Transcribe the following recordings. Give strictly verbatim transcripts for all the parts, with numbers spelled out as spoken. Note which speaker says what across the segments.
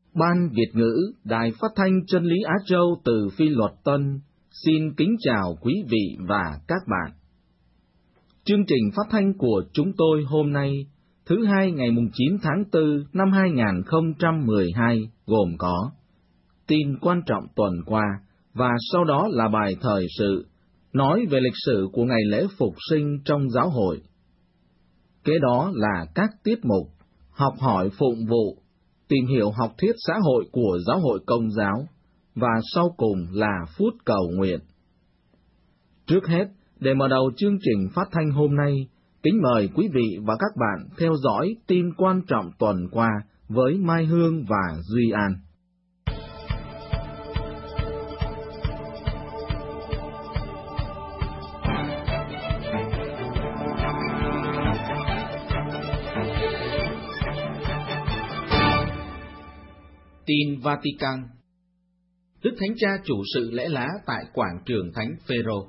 Speaker 1: Ban Việt ngữ Đài Phát thanh Chân lý Á Châu từ Phi Luật Tân xin kính chào quý vị và các bạn. Chương trình phát thanh của chúng tôi hôm nay, thứ hai ngày chín tháng tư năm hai nghìn không trăm mười hai, gồm có tin quan trọng tuần qua và sau đó là bài thời sự, nói về lịch sử của ngày lễ phục sinh trong giáo hội. Kế đó là các tiết mục học hỏi phụng vụ, tìm hiểu học thuyết xã hội của giáo hội Công giáo, và sau cùng là phút cầu nguyện. Trước hết, để mở đầu chương trình phát thanh hôm nay, kính mời quý vị và các bạn theo dõi tin quan trọng tuần qua với Mai Hương và Duy An. Tin Vatican. Đức Thánh Cha chủ sự lễ lá tại quảng trường Thánh Phêrô.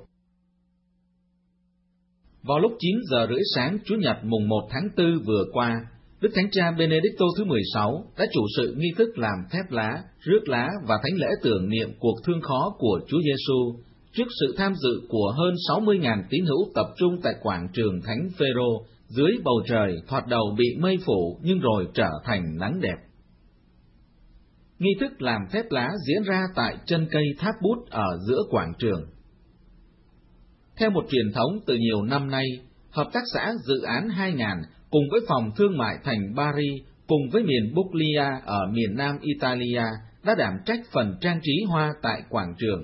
Speaker 1: Vào lúc chín giờ rưỡi sáng Chủ nhật mùng một tháng tư vừa qua, Đức Thánh Cha Benedicto thứ mười sáu đã chủ sự nghi thức làm phép lá, rước lá và thánh lễ tưởng niệm cuộc thương khó của Chúa Giêsu trước sự tham dự của hơn sáu mươi nghìn tín hữu tập trung tại quảng trường Thánh Phêrô dưới bầu trời thoạt đầu bị mây phủ nhưng rồi trở thành nắng đẹp. Nghi thức làm phép lá diễn ra tại chân cây tháp bút ở giữa quảng trường. Theo một truyền thống từ nhiều năm nay, Hợp tác xã Dự án hai nghìn cùng với Phòng Thương mại thành Bari cùng với miền Puglia ở miền nam Italia đã đảm trách phần trang trí hoa tại quảng trường.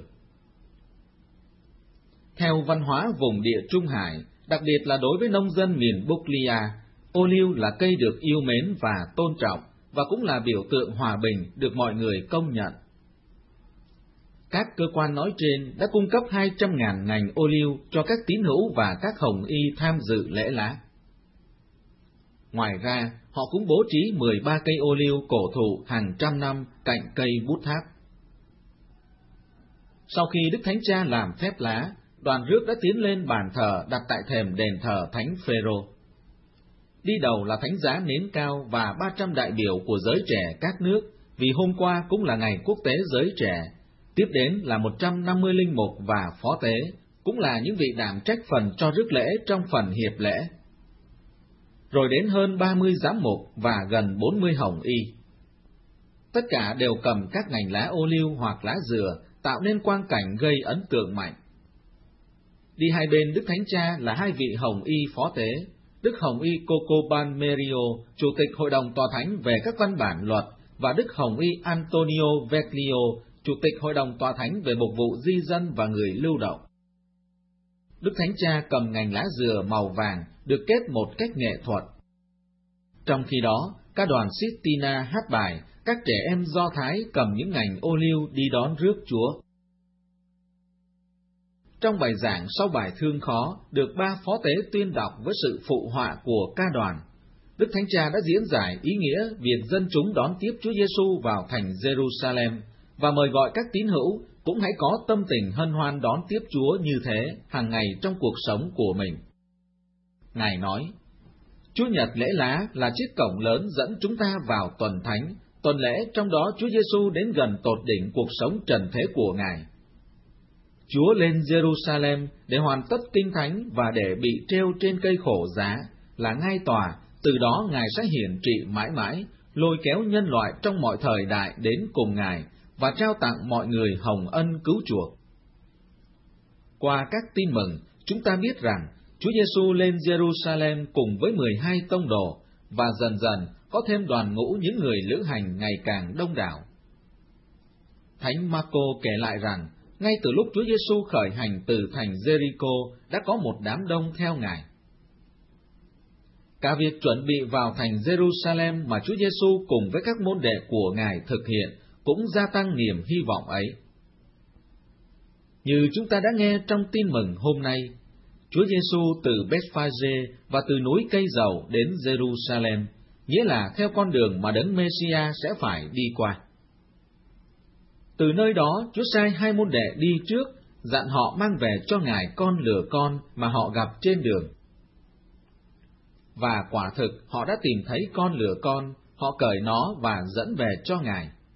Speaker 1: Theo văn hóa vùng địa Trung Hải, đặc biệt là đối với nông dân miền Puglia, ô liu là cây được yêu mến và tôn trọng, và cũng là biểu tượng hòa bình được mọi người công nhận. Các cơ quan nói trên đã cung cấp hai trăm nghìn ngành ô liu cho các tín hữu và các hồng y tham dự lễ lá. Ngoài ra, họ cũng bố trí mười ba cây ô liu cổ thụ hàng trăm năm cạnh cây bút tháp. Sau khi Đức Thánh Cha làm phép lá, đoàn rước đã tiến lên bàn thờ đặt tại thềm đền thờ Thánh Phêrô. Đi đầu là thánh giá nến cao và ba trăm đại biểu của giới trẻ các nước, vì hôm qua cũng là ngày quốc tế giới trẻ. Tiếp đến là một trăm năm mươi linh mục và phó tế, cũng là những vị đảm trách phần cho rước lễ trong phần hiệp lễ. Rồi đến hơn ba mươi giám mục và gần bốn mươi hồng y. Tất cả đều cầm các nhành lá ô liu hoặc lá dừa, tạo nên quang cảnh gây ấn tượng mạnh. Đi hai bên Đức Thánh Cha là hai vị hồng y phó tế, Đức Hồng y Cocoban Merio, Chủ tịch Hội đồng Tòa Thánh về các văn bản luật, và Đức Hồng y Antonio Vecchio, Chủ tịch Hội đồng Tòa Thánh về mục vụ di dân và người lưu động. Đức Thánh Cha cầm nhành lá dừa màu vàng được kết một cách nghệ thuật. Trong khi đó, các đoàn Sistina hát bài, các trẻ em Do Thái cầm những nhành ô liu đi đón rước Chúa. Trong bài giảng sau bài thương khó, được ba phó tế tuyên đọc với sự phụ họa của ca đoàn, Đức Thánh Cha đã diễn giải ý nghĩa việc dân chúng đón tiếp Chúa Giêsu vào thành Jerusalem và mời gọi các tín hữu cũng hãy có tâm tình hân hoan đón tiếp Chúa như thế hàng ngày trong cuộc sống của mình. Ngài nói, Chúa Nhật lễ lá là chiếc cổng lớn dẫn chúng ta vào tuần thánh, tuần lễ trong đó Chúa Giêsu đến gần tột đỉnh cuộc sống trần thế của Ngài. Chúa lên Jerusalem để hoàn tất kinh thánh và để bị treo trên cây khổ giá, là ngai tòa, từ đó Ngài sẽ hiển trị mãi mãi, lôi kéo nhân loại trong mọi thời đại đến cùng Ngài, và trao tặng mọi người hồng ân cứu chuộc. Qua các tin mừng, chúng ta biết rằng Chúa Giêsu lên Jerusalem cùng với mười hai tông đồ, và dần dần có thêm đoàn ngũ những người lữ hành ngày càng đông đảo. Thánh Marco kể lại rằng, ngay từ lúc Chúa Giêsu khởi hành từ thành Jericho đã có một đám đông theo Ngài. Cả việc chuẩn bị vào thành Jerusalem mà Chúa Giêsu cùng với các môn đệ của Ngài thực hiện cũng gia tăng niềm hy vọng ấy. Như chúng ta đã nghe trong tin mừng hôm nay, Chúa Giêsu từ Bethphage và từ núi Cây Dầu đến Jerusalem, nghĩa là theo con đường mà Đấng Mêsia sẽ phải đi qua. Từ nơi đó, Chúa sai hai môn đệ đi trước, dặn họ mang về cho Ngài con lừa con mà họ gặp trên đường. Và quả thực họ đã tìm thấy con lừa con, họ cởi nó và dẫn về cho Ngài.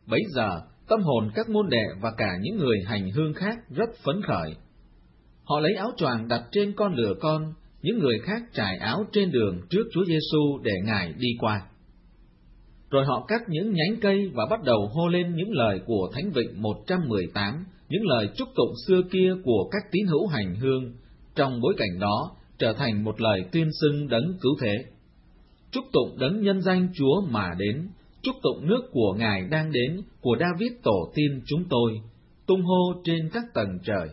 Speaker 1: Bấy giờ, tâm hồn các môn đệ và cả những người hành hương khác rất phấn khởi. Họ lấy áo choàng đặt trên con lừa con, những người khác trải áo trên đường trước Chúa Giêsu để Ngài đi qua. Rồi họ cắt những nhánh cây và bắt đầu hô lên những lời của Thánh Vịnh một trăm mười tám, những lời chúc tụng xưa kia của các tín hữu hành hương, trong bối cảnh đó trở thành một lời tuyên xưng đấng cứu thế. Chúc tụng đấng nhân danh Chúa mà đến, chúc tụng nước của Ngài đang đến, của David tổ tiên chúng tôi, tung hô trên các tầng trời.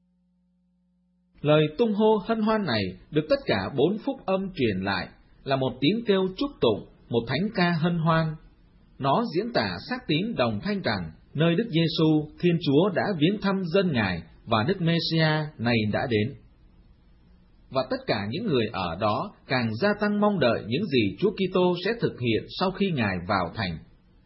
Speaker 1: Lời tung hô hân hoan này được tất cả bốn phúc âm truyền lại, là một tiếng kêu chúc tụng, một thánh ca hân hoan. Nó diễn tả xác tín đồng thanh rằng nơi Đức Giêsu, Thiên Chúa đã viếng thăm dân Ngài và Đức Mê-si-a này đã đến. Và tất cả những người ở đó càng gia tăng mong đợi những gì Chúa Kitô sẽ thực hiện sau khi Ngài vào thành.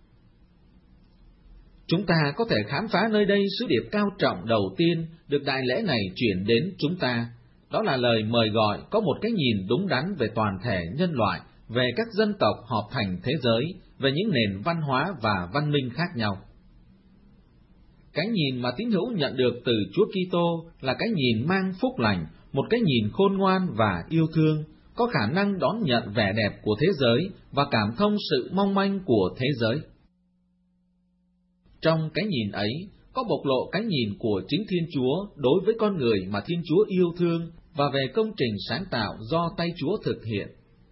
Speaker 1: Chúng ta có thể khám phá nơi đây sứ điệp cao trọng đầu tiên được đại lễ này chuyển đến chúng ta, đó là lời mời gọi có một cái nhìn đúng đắn về toàn thể nhân loại, về các dân tộc họp thành thế giới, về những nền văn hóa và văn minh khác nhau. Cái nhìn mà tín hữu nhận được từ Chúa Kitô là cái nhìn mang phúc lành, một cái nhìn khôn ngoan và yêu thương, có khả năng đón nhận vẻ đẹp của thế giới và cảm thông sự mong manh của thế giới. Trong cái nhìn ấy, có bộc lộ cái nhìn của chính Thiên Chúa đối với con người mà Thiên Chúa yêu thương và về công trình sáng tạo do tay Chúa thực hiện.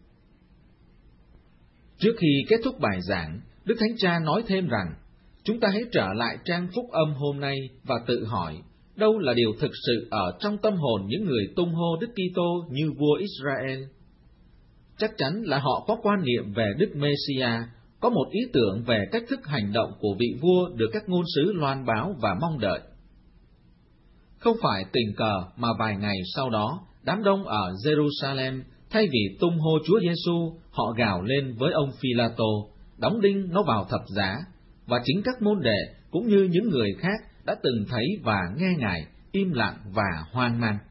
Speaker 1: Trước khi kết thúc bài giảng, Đức Thánh Cha nói thêm rằng, chúng ta hãy trở lại trang phúc âm hôm nay và tự hỏi, đâu là điều thực sự ở trong tâm hồn những người tung hô Đức Kitô như vua Israel? Chắc chắn là họ có quan niệm về Đức Mê-si-a, có một ý tưởng về cách thức hành động của vị vua được các ngôn sứ loan báo và mong đợi. Không phải tình cờ mà vài ngày sau đó, đám đông ở Jerusalem thay vì tung hô Chúa Giêsu, họ gào lên với ông Phi-la-tô, đóng đinh nó vào thập giá, và chính các môn đệ cũng như những người khác đã từng thấy và nghe Ngài im lặng và hoang mang.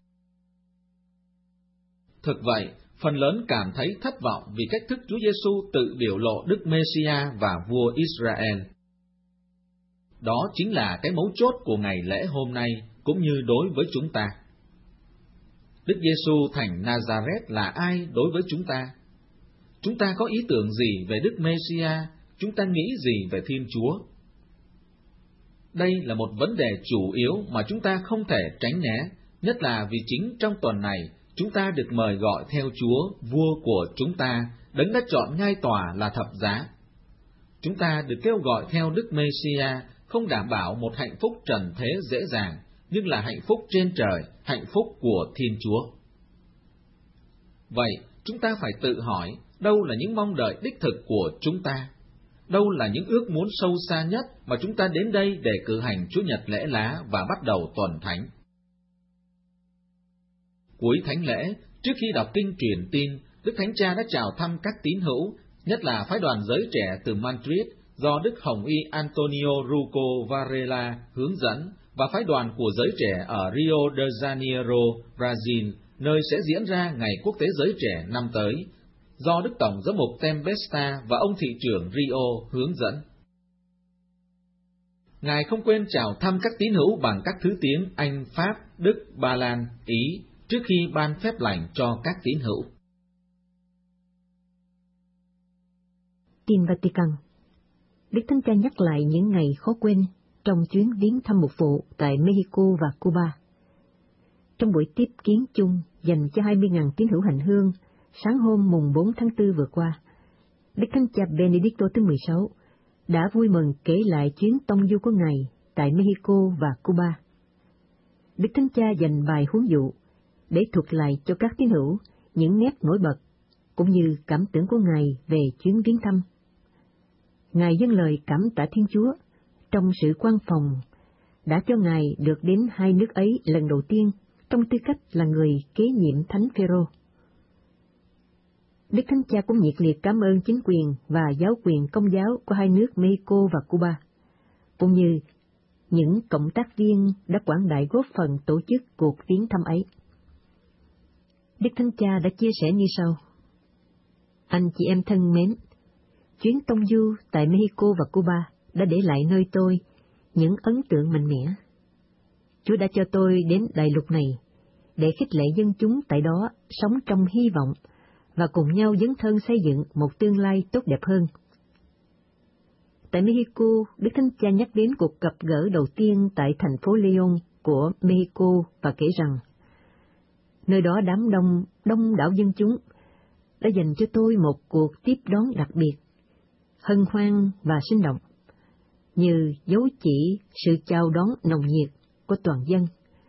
Speaker 1: Thực vậy, phần lớn cảm thấy thất vọng vì cách thức Chúa Giêsu tự biểu lộ Đức Mê-si-a và vua Israel. Đó chính là cái mấu chốt của ngày lễ hôm nay, cũng như đối với chúng ta. Đức Giêsu thành Nazareth là ai đối với chúng ta? Chúng ta có ý tưởng gì về Đức Mê-si-a? Chúng ta nghĩ gì về Thiên Chúa? Đây là một vấn đề chủ yếu mà chúng ta không thể tránh né, nhất là vì chính trong tuần này, chúng ta được mời gọi theo Chúa, vua của chúng ta, đấng đã chọn ngai tòa là thập giá. Chúng ta được kêu gọi theo Đức Mê-si-a không đảm bảo một hạnh phúc trần thế dễ dàng, nhưng là hạnh phúc trên trời, hạnh phúc của Thiên Chúa. Vậy, chúng ta phải tự hỏi, đâu là những mong đợi đích thực của chúng ta? Đâu là những ước muốn sâu xa nhất mà chúng ta đến đây để cử hành Chúa Nhật lễ lá và bắt đầu tuần thánh? Cuối thánh lễ, trước khi đọc kinh truyền tin, Đức Thánh Cha đã chào thăm các tín hữu, nhất là phái đoàn giới trẻ từ Madrid do Đức Hồng Y Antonio Ruco Varela hướng dẫn, và phái đoàn của giới trẻ ở Rio de Janeiro, Brazil, nơi sẽ diễn ra Ngày Quốc tế Giới Trẻ năm tới, do Đức Tổng giám mục Tempesta và ông thị trưởng Rio hướng dẫn. Ngài không quên chào thăm các tín hữu bằng các thứ tiếng Anh, Pháp, Đức, Ba Lan, Ý, trước khi ban phép lành cho các tín hữu.
Speaker 2: Tin Vatican. Đức Thánh Cha nhắc lại những ngày khó quên trong chuyến viếng thăm mục vụ tại Mexico và Cuba. Trong buổi tiếp kiến chung dành cho hai mươi nghìn tín hữu hành hương sáng hôm mùng bốn tháng tư vừa qua, Đức Thánh Cha Benedicto thứ mười sáu đã vui mừng kể lại chuyến tông du của Ngài tại Mexico và Cuba. Đức Thánh Cha dành bài huấn dụ để thuật lại cho các tín hữu những nét nổi bật cũng như cảm tưởng của Ngài về chuyến viếng thăm. Ngài dâng lời cảm tạ Thiên Chúa trong sự quan phòng đã cho Ngài được đến hai nước ấy lần đầu tiên trong tư cách là người kế nhiệm Thánh Phêrô. Đức Thánh Cha cũng nhiệt liệt cảm ơn chính quyền và giáo quyền công giáo của hai nước Mexico và Cuba, cũng như những cộng tác viên đã quảng đại góp phần tổ chức cuộc viếng thăm ấy. Đức Thánh Cha đã chia sẻ như sau: Anh chị em thân mến, chuyến tông du tại Mexico và Cuba đã để lại nơi tôi những ấn tượng mạnh mẽ. Chúa đã cho tôi đến đại lục này để khích lệ dân chúng tại đó sống trong hy vọng và cùng nhau dấn thân xây dựng một tương lai tốt đẹp hơn. Tại Mexico, Đức Thánh Cha nhắc đến cuộc gặp gỡ đầu tiên tại thành phố León của Mexico và kể rằng, nơi đó đám đông, đông đảo dân chúng đã dành cho tôi một cuộc tiếp đón đặc biệt, hân hoan và sinh động, như dấu chỉ sự chào đón nồng nhiệt của toàn dân.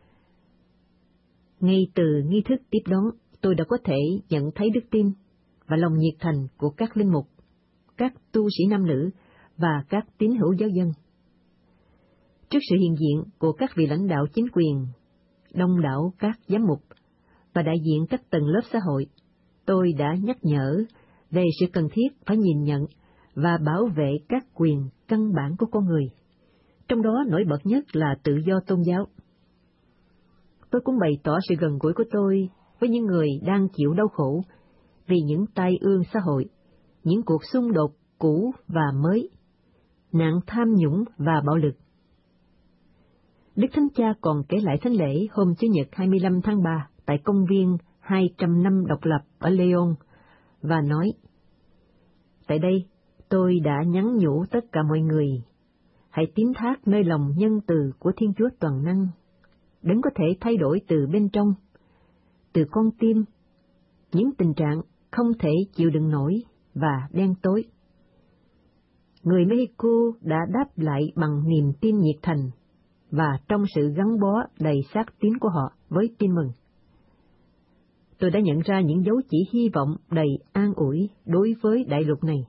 Speaker 2: Ngay từ nghi thức tiếp đón, tôi đã có thể nhận thấy đức tin và lòng nhiệt thành của các linh mục, các tu sĩ nam nữ và các tín hữu giáo dân. Trước sự hiện diện của các vị lãnh đạo chính quyền, đông đảo các giám mục và đại diện các tầng lớp xã hội, tôi đã nhắc nhở về sự cần thiết phải nhìn nhận và bảo vệ các quyền căn bản của con người, trong đó nổi bật nhất là tự do tôn giáo. Tôi cũng bày tỏ sự gần gũi của tôi với những người đang chịu đau khổ vì những tai ương xã hội, những cuộc xung đột cũ và mới, nạn tham nhũng và bạo lực. Đức Thánh Cha còn kể lại thánh lễ hôm Chủ nhật hai mươi lăm tháng ba tại công viên hai trăm năm độc lập ở León và nói, tại đây tôi đã nhắn nhủ tất cả mọi người, hãy tín thác nơi lòng nhân từ của Thiên Chúa toàn năng, đấng có thể thay đổi từ bên trong, từ con tim, những tình trạng không thể chịu đựng nổi và đen tối. Người Mexico đã đáp lại bằng niềm tin nhiệt thành và trong sự gắn bó đầy xác tín của họ với tin mừng. Tôi đã nhận ra những dấu chỉ hy vọng đầy an ủi đối với đại lục này.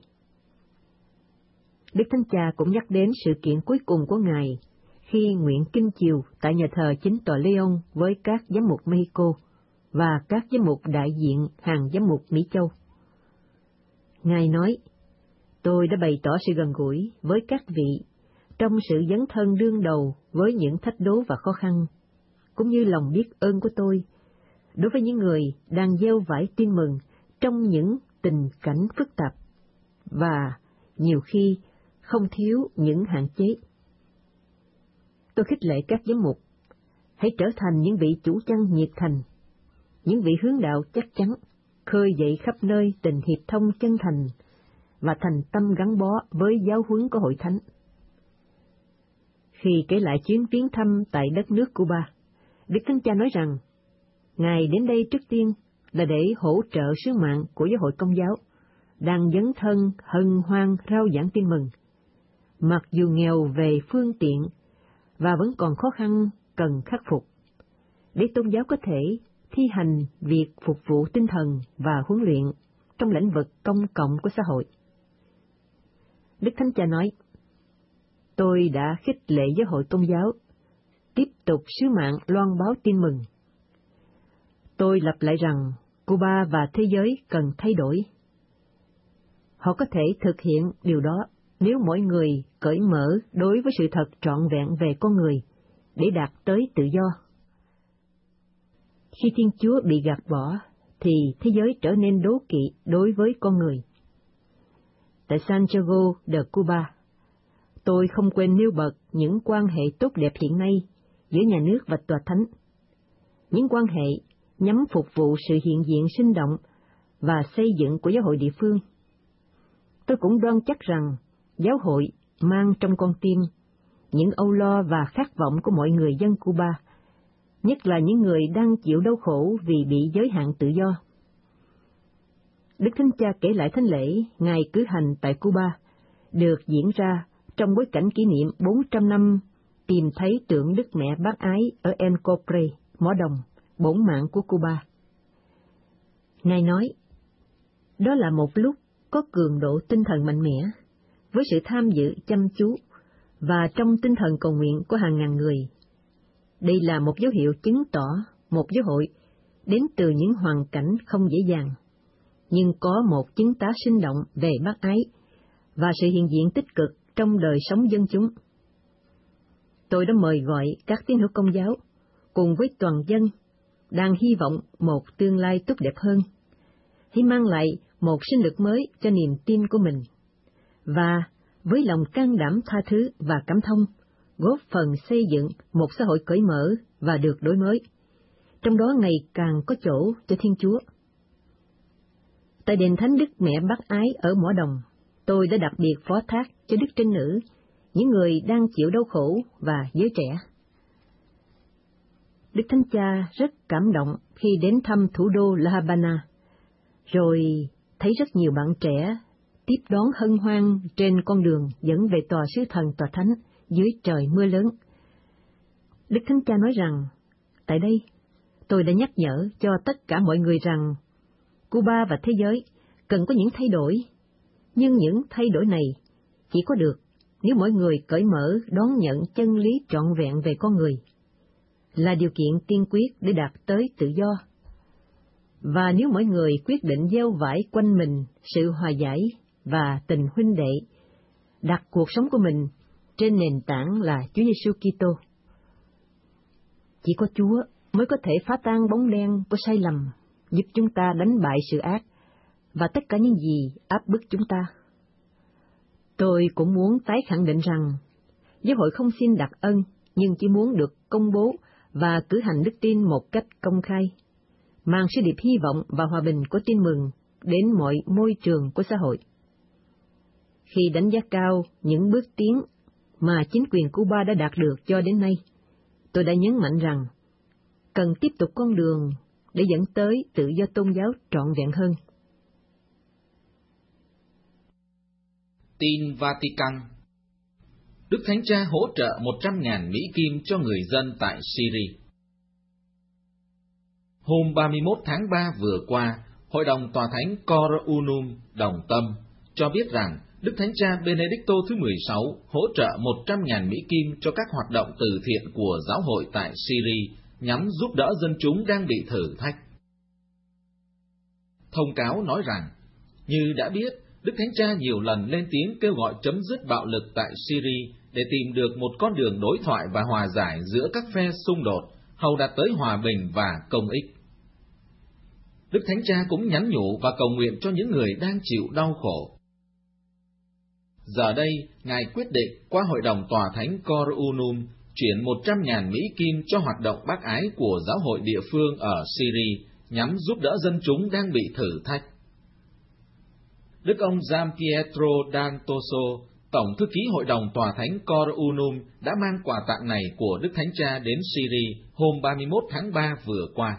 Speaker 2: Đức Thánh Cha cũng nhắc đến sự kiện cuối cùng của Ngài khi nguyện kinh chiều tại nhà thờ chính tòa León với các giám mục Mexico và các giám mục đại diện hàng giám mục Mỹ Châu. Ngài nói, tôi đã bày tỏ sự gần gũi với các vị trong sự dấn thân đương đầu với những thách đố và khó khăn, cũng như lòng biết ơn của tôi đối với những người đang gieo vải tin mừng trong những tình cảnh phức tạp và nhiều khi không thiếu những hạn chế. Tôi khích lệ các giám mục, hãy trở thành những vị chủ chăn nhiệt thành, những vị hướng đạo chắc chắn, khơi dậy khắp nơi tình hiệp thông chân thành và thành tâm gắn bó với giáo huấn của Hội Thánh. Khi kể lại chuyến viếng thăm tại đất nước Cuba, Đức Thánh Cha nói rằng, Ngài đến đây trước tiên là để hỗ trợ sứ mạng của Giáo hội Công giáo, đang dấn thân hân hoan rao giảng tin mừng, mặc dù nghèo về phương tiện và vẫn còn khó khăn cần khắc phục, để tôn giáo có thể thi hành việc phục vụ tinh thần và huấn luyện trong lĩnh vực công cộng của xã hội. Đức Thánh Cha nói, tôi đã khích lệ Giáo hội Công giáo tiếp tục sứ mạng loan báo tin mừng. Tôi lặp lại rằng Cuba và thế giới cần thay đổi. Họ có thể thực hiện điều đó nếu mỗi người cởi mở đối với sự thật trọn vẹn về con người để đạt tới tự do. Khi Thiên Chúa bị gạt bỏ, thì thế giới trở nên đố kỵ đối với con người. Tại Santiago de Cuba, tôi không quên nêu bật những quan hệ tốt đẹp hiện nay giữa nhà nước và tòa thánh. Những quan hệ nhằm phục vụ sự hiện diện sinh động và xây dựng của giáo hội địa phương. Tôi cũng đoan chắc rằng giáo hội mang trong con tim những âu lo và khát vọng của mọi người dân Cuba, nhất là những người đang chịu đau khổ vì bị giới hạn tự do. Đức Thánh Cha kể lại thánh lễ Ngài cử hành tại Cuba được diễn ra trong bối cảnh kỷ niệm bốn trăm năm tìm thấy tượng Đức Mẹ Bác Ái ở El Copre, Mỏ Đồng, bổn mạng của Cuba. Ngài nói, đó là một lúc có cường độ tinh thần mạnh mẽ, với sự tham dự chăm chú và trong tinh thần cầu nguyện của hàng ngàn người. Đây là một dấu hiệu chứng tỏ một giáo hội đến từ những hoàn cảnh không dễ dàng, nhưng có một chứng tá sinh động về bác ái và sự hiện diện tích cực trong đời sống dân chúng. Tôi đã mời gọi các tín hữu Công giáo cùng với toàn dân đang hy vọng một tương lai tốt đẹp hơn, hãy mang lại một sinh lực mới cho niềm tin của mình, và với lòng can đảm tha thứ và cảm thông, góp phần xây dựng một xã hội cởi mở và được đổi mới, trong đó ngày càng có chỗ cho Thiên Chúa. Tại đền Thánh Đức Mẹ Bác Ái ở Mỏ Đồng, tôi đã đặc biệt phó thác cho Đức Trinh Nữ, những người đang chịu đau khổ và giới trẻ. Đức Thánh Cha rất cảm động khi đến thăm thủ đô La Habana, rồi thấy rất nhiều bạn trẻ tiếp đón hân hoan trên con đường dẫn về tòa sứ thần tòa thánh dưới trời mưa lớn. Đức Thánh Cha nói rằng, tại đây, tôi đã nhắc nhở cho tất cả mọi người rằng Cuba và thế giới cần có những thay đổi, nhưng những thay đổi này chỉ có được nếu mỗi người cởi mở đón nhận chân lý trọn vẹn về con người, là điều kiện tiên quyết để đạt tới tự do. Và nếu mỗi người quyết định gieo vải quanh mình sự hòa giải và tình huynh đệ, đặt cuộc sống của mình trên nền tảng là Chúa Giêsu Kitô. Chỉ có Chúa mới có thể phá tan bóng đen của sai lầm, giúp chúng ta đánh bại sự ác và tất cả những gì áp bức chúng ta. Tôi cũng muốn tái khẳng định rằng, giáo hội không xin đặc ân, nhưng chỉ muốn được công bố và cử hành đức tin một cách công khai, mang sứ điệp hy vọng và hòa bình của tin mừng đến mọi môi trường của xã hội. Khi đánh giá cao những bước tiến mà chính quyền Cuba đã đạt được cho đến nay, tôi đã nhấn mạnh rằng cần tiếp tục con đường để dẫn tới tự do tôn giáo trọn vẹn hơn.
Speaker 1: Tin Vatican. Đức Thánh Cha hỗ trợ một trăm nghìn Mỹ Kim cho người dân tại Syria. Hôm ba mươi mốt tháng ba vừa qua, Hội đồng Tòa Thánh Cor Unum Đồng Tâm cho biết rằng Đức Thánh Cha Benedicto thứ mười sáu hỗ trợ một trăm nghìn Mỹ Kim cho các hoạt động từ thiện của giáo hội tại Syria nhằm giúp đỡ dân chúng đang bị thử thách. Thông cáo nói rằng, như đã biết, Đức Thánh Cha nhiều lần lên tiếng kêu gọi chấm dứt bạo lực tại Syria để tìm được một con đường đối thoại và hòa giải giữa các phe xung đột, hầu đạt tới hòa bình và công ích. Đức Thánh Cha cũng nhắn nhủ và cầu nguyện cho những người đang chịu đau khổ. Giờ đây, Ngài quyết định qua Hội đồng Tòa Thánh Cor Unum chuyển một trăm nghìn Mỹ Kim cho hoạt động bác ái của giáo hội địa phương ở Syria nhằm giúp đỡ dân chúng đang bị thử thách. Đức ông Gian Pietro D'Antoso, Tổng thư ký Hội đồng Tòa Thánh Cor Unum, đã mang quà tặng này của Đức Thánh Cha đến Syria hôm ba mươi mốt tháng ba vừa qua.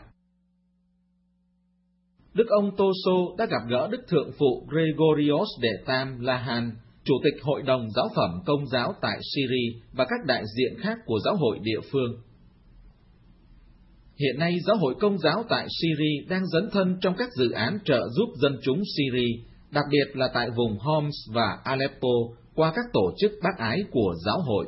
Speaker 1: Đức ông Toso đã gặp gỡ Đức Thượng phụ Gregorios đệ Tam Lahan, Chủ tịch Hội đồng Giáo phẩm Công giáo tại Syria và các đại diện khác của giáo hội địa phương. Hiện nay, giáo hội Công giáo tại Syria đang dấn thân trong các dự án trợ giúp dân chúng Syria, đặc biệt là tại vùng Homs và Aleppo, qua các tổ chức bác ái của giáo hội.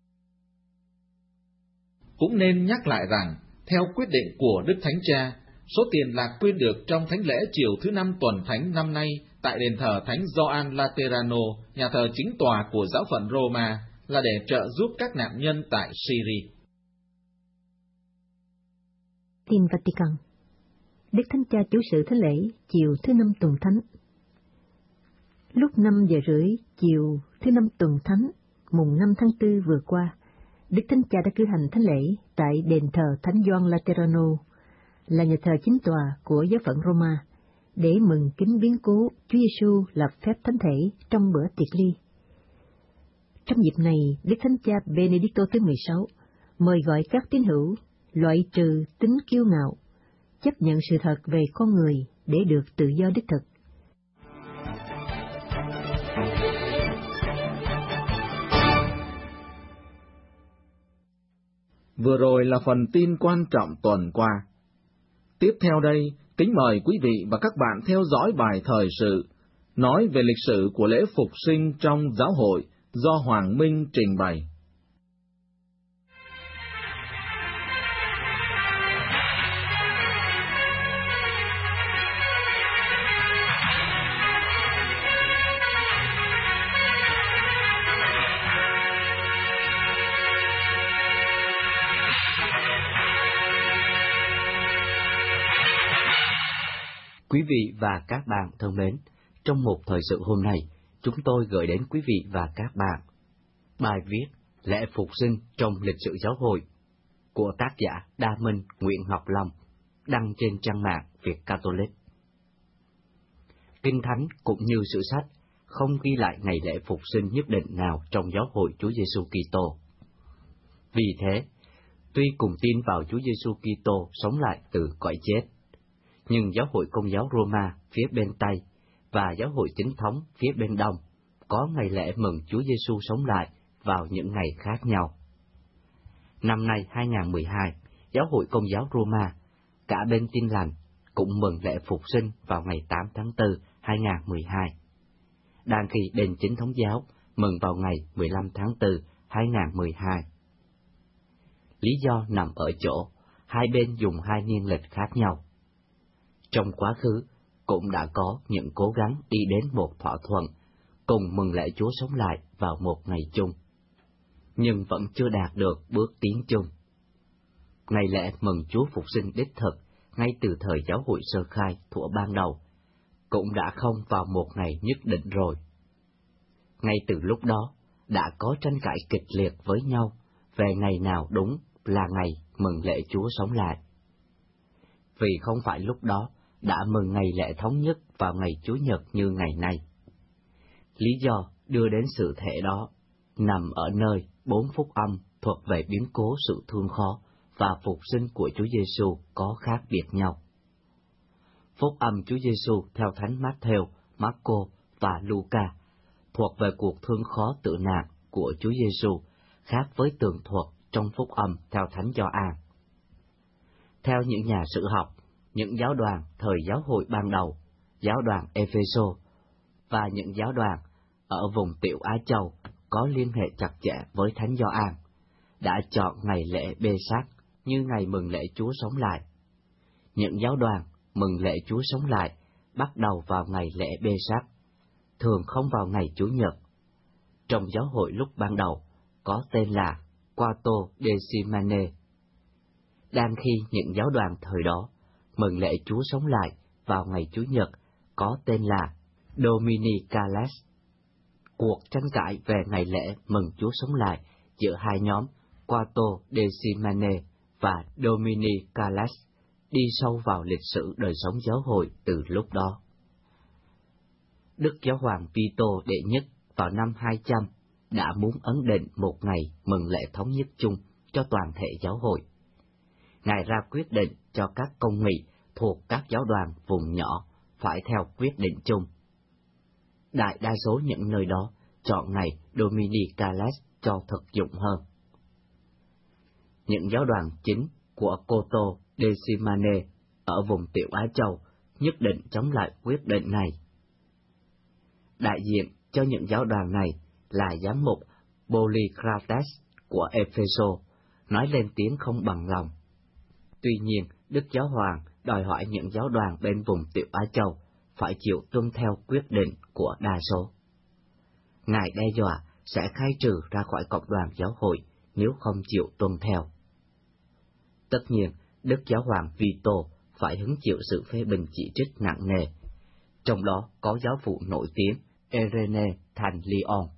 Speaker 1: Cũng nên nhắc lại rằng, theo quyết định của Đức Thánh Cha, số tiền lạc quyên được trong thánh lễ chiều thứ năm tuần thánh năm nay tại đền thờ Thánh Gioan Laterano, nhà thờ chính tòa của giáo phận Roma, là để trợ giúp các nạn nhân tại Syria.
Speaker 2: Tin Vatican. Đức Thánh Cha chủ sự thánh lễ chiều thứ năm tuần thánh. Lúc năm giờ rưỡi chiều thứ năm tuần thánh, mùng năm tháng tư vừa qua, Đức Thánh Cha đã cử hành thánh lễ tại đền thờ Thánh Gioan Laterano, là nhà thờ chính tòa của giáo phận Roma, để mừng kính biến cố Chúa Giêsu lập phép thánh thể trong bữa tiệc ly. Trong dịp này, Đức Thánh Cha Benedicto thứ mười sáu mời gọi các tín hữu loại trừ tính kiêu ngạo, chấp nhận sự thật về con người để được tự do đích thực.
Speaker 1: Vừa rồi là phần tin quan trọng tuần qua. Tiếp theo đây, kính mời quý vị và các bạn theo dõi bài thời sự, nói về lịch sử của lễ phục sinh trong giáo hội do Hoàng Minh trình bày.
Speaker 3: Quý vị và các bạn thân mến, trong một thời sự hôm nay, chúng tôi gửi đến quý vị và các bạn bài viết Lễ Phục sinh trong lịch sử giáo hội của tác giả Đa Minh Nguyễn Ngọc Long, đăng trên trang mạng Việt Catholic. Kinh Thánh cũng như sử sách không ghi lại ngày lễ phục sinh nhất định nào trong giáo hội Chúa Giêsu Kitô. Vì thế, tuy cùng tin vào Chúa Giêsu Kitô sống lại từ cõi chết, nhưng giáo hội Công giáo Roma phía bên Tây và giáo hội Chính thống phía bên Đông có ngày lễ mừng Chúa Giêsu sống lại vào những ngày khác nhau. Năm nay hai không một hai, giáo hội Công giáo Roma, cả bên Tin Lành, cũng mừng lễ phục sinh vào ngày tám tháng tư hai không một hai, đang khi bên Chính thống giáo mừng vào ngày mười lăm tháng tư hai không một hai. Lý do nằm ở chỗ hai bên dùng hai niên lịch khác nhau. Trong quá khứ cũng đã có những cố gắng đi đến một thỏa thuận cùng mừng lễ Chúa sống lại vào một ngày chung, nhưng vẫn chưa đạt được bước tiến chung. Ngày lễ mừng Chúa phục sinh đích thực ngay từ thời giáo hội sơ khai thuở ban đầu cũng đã không vào một ngày nhất định rồi. Ngay từ lúc đó đã có tranh cãi kịch liệt với nhau về ngày nào đúng là ngày mừng lễ Chúa sống lại. Vì không phải lúc đó đã mừng ngày lễ thống nhất vào ngày Chủ nhật như ngày nay. Lý do đưa đến sự thể đó nằm ở nơi bốn phúc âm thuật về biến cố sự thương khó và phục sinh của Chúa Giêsu có khác biệt nhau. Phúc âm Chúa Giêsu theo Thánh Mát-thêu, Mác-cô và Lu-ca thuộc về cuộc thương khó tự nạn của Chúa Giêsu, khác với tường thuật trong phúc âm theo Thánh Gioan. Theo những nhà sử học, những giáo đoàn thời giáo hội ban đầu, giáo đoàn Epheso và những giáo đoàn ở vùng Tiểu Á Châu có liên hệ chặt chẽ với Thánh Gioan, đã chọn ngày lễ Pê-sác như ngày mừng lễ Chúa sống lại. Những giáo đoàn mừng lễ Chúa sống lại bắt đầu vào ngày lễ Pê-sác, thường không vào ngày Chủ nhật. Trong giáo hội lúc ban đầu có tên là Quarto Decimane. Đang khi những giáo đoàn thời đó mừng lễ Chúa sống lại vào ngày Chủ nhật có tên là Dominicales. Cuộc tranh cãi về ngày lễ mừng Chúa sống lại giữa hai nhóm Quarto Decimane và Dominicales đi sâu vào lịch sử đời sống giáo hội từ lúc đó. Đức Giáo hoàng Vito đệ nhất vào năm hai trăm đã muốn ấn định một ngày mừng lễ thống nhất chung cho toàn thể giáo hội. Ngài ra quyết định cho các công nghị thuộc các giáo đoàn vùng nhỏ phải theo quyết định chung. Đại đa số những nơi đó chọn ngày Dominicales cho thực dụng hơn. Những giáo đoàn chính của Quarto Decimane ở vùng Tiểu Á Châu nhất định chống lại quyết định này. Đại diện cho những giáo đoàn này là giám mục Polycrates của Epheso nói lên tiếng không bằng lòng. Tuy nhiên, Đức Giáo hoàng đòi hỏi những giáo đoàn bên vùng Tiểu Á Châu phải chịu tuân theo quyết định của đa số. Ngài đe dọa sẽ khai trừ ra khỏi cộng đoàn giáo hội nếu không chịu tuân theo. Tất nhiên, Đức Giáo hoàng Vito phải hứng chịu sự phê bình chỉ trích nặng nề, trong đó có giáo phụ nổi tiếng Irene thành Lyon.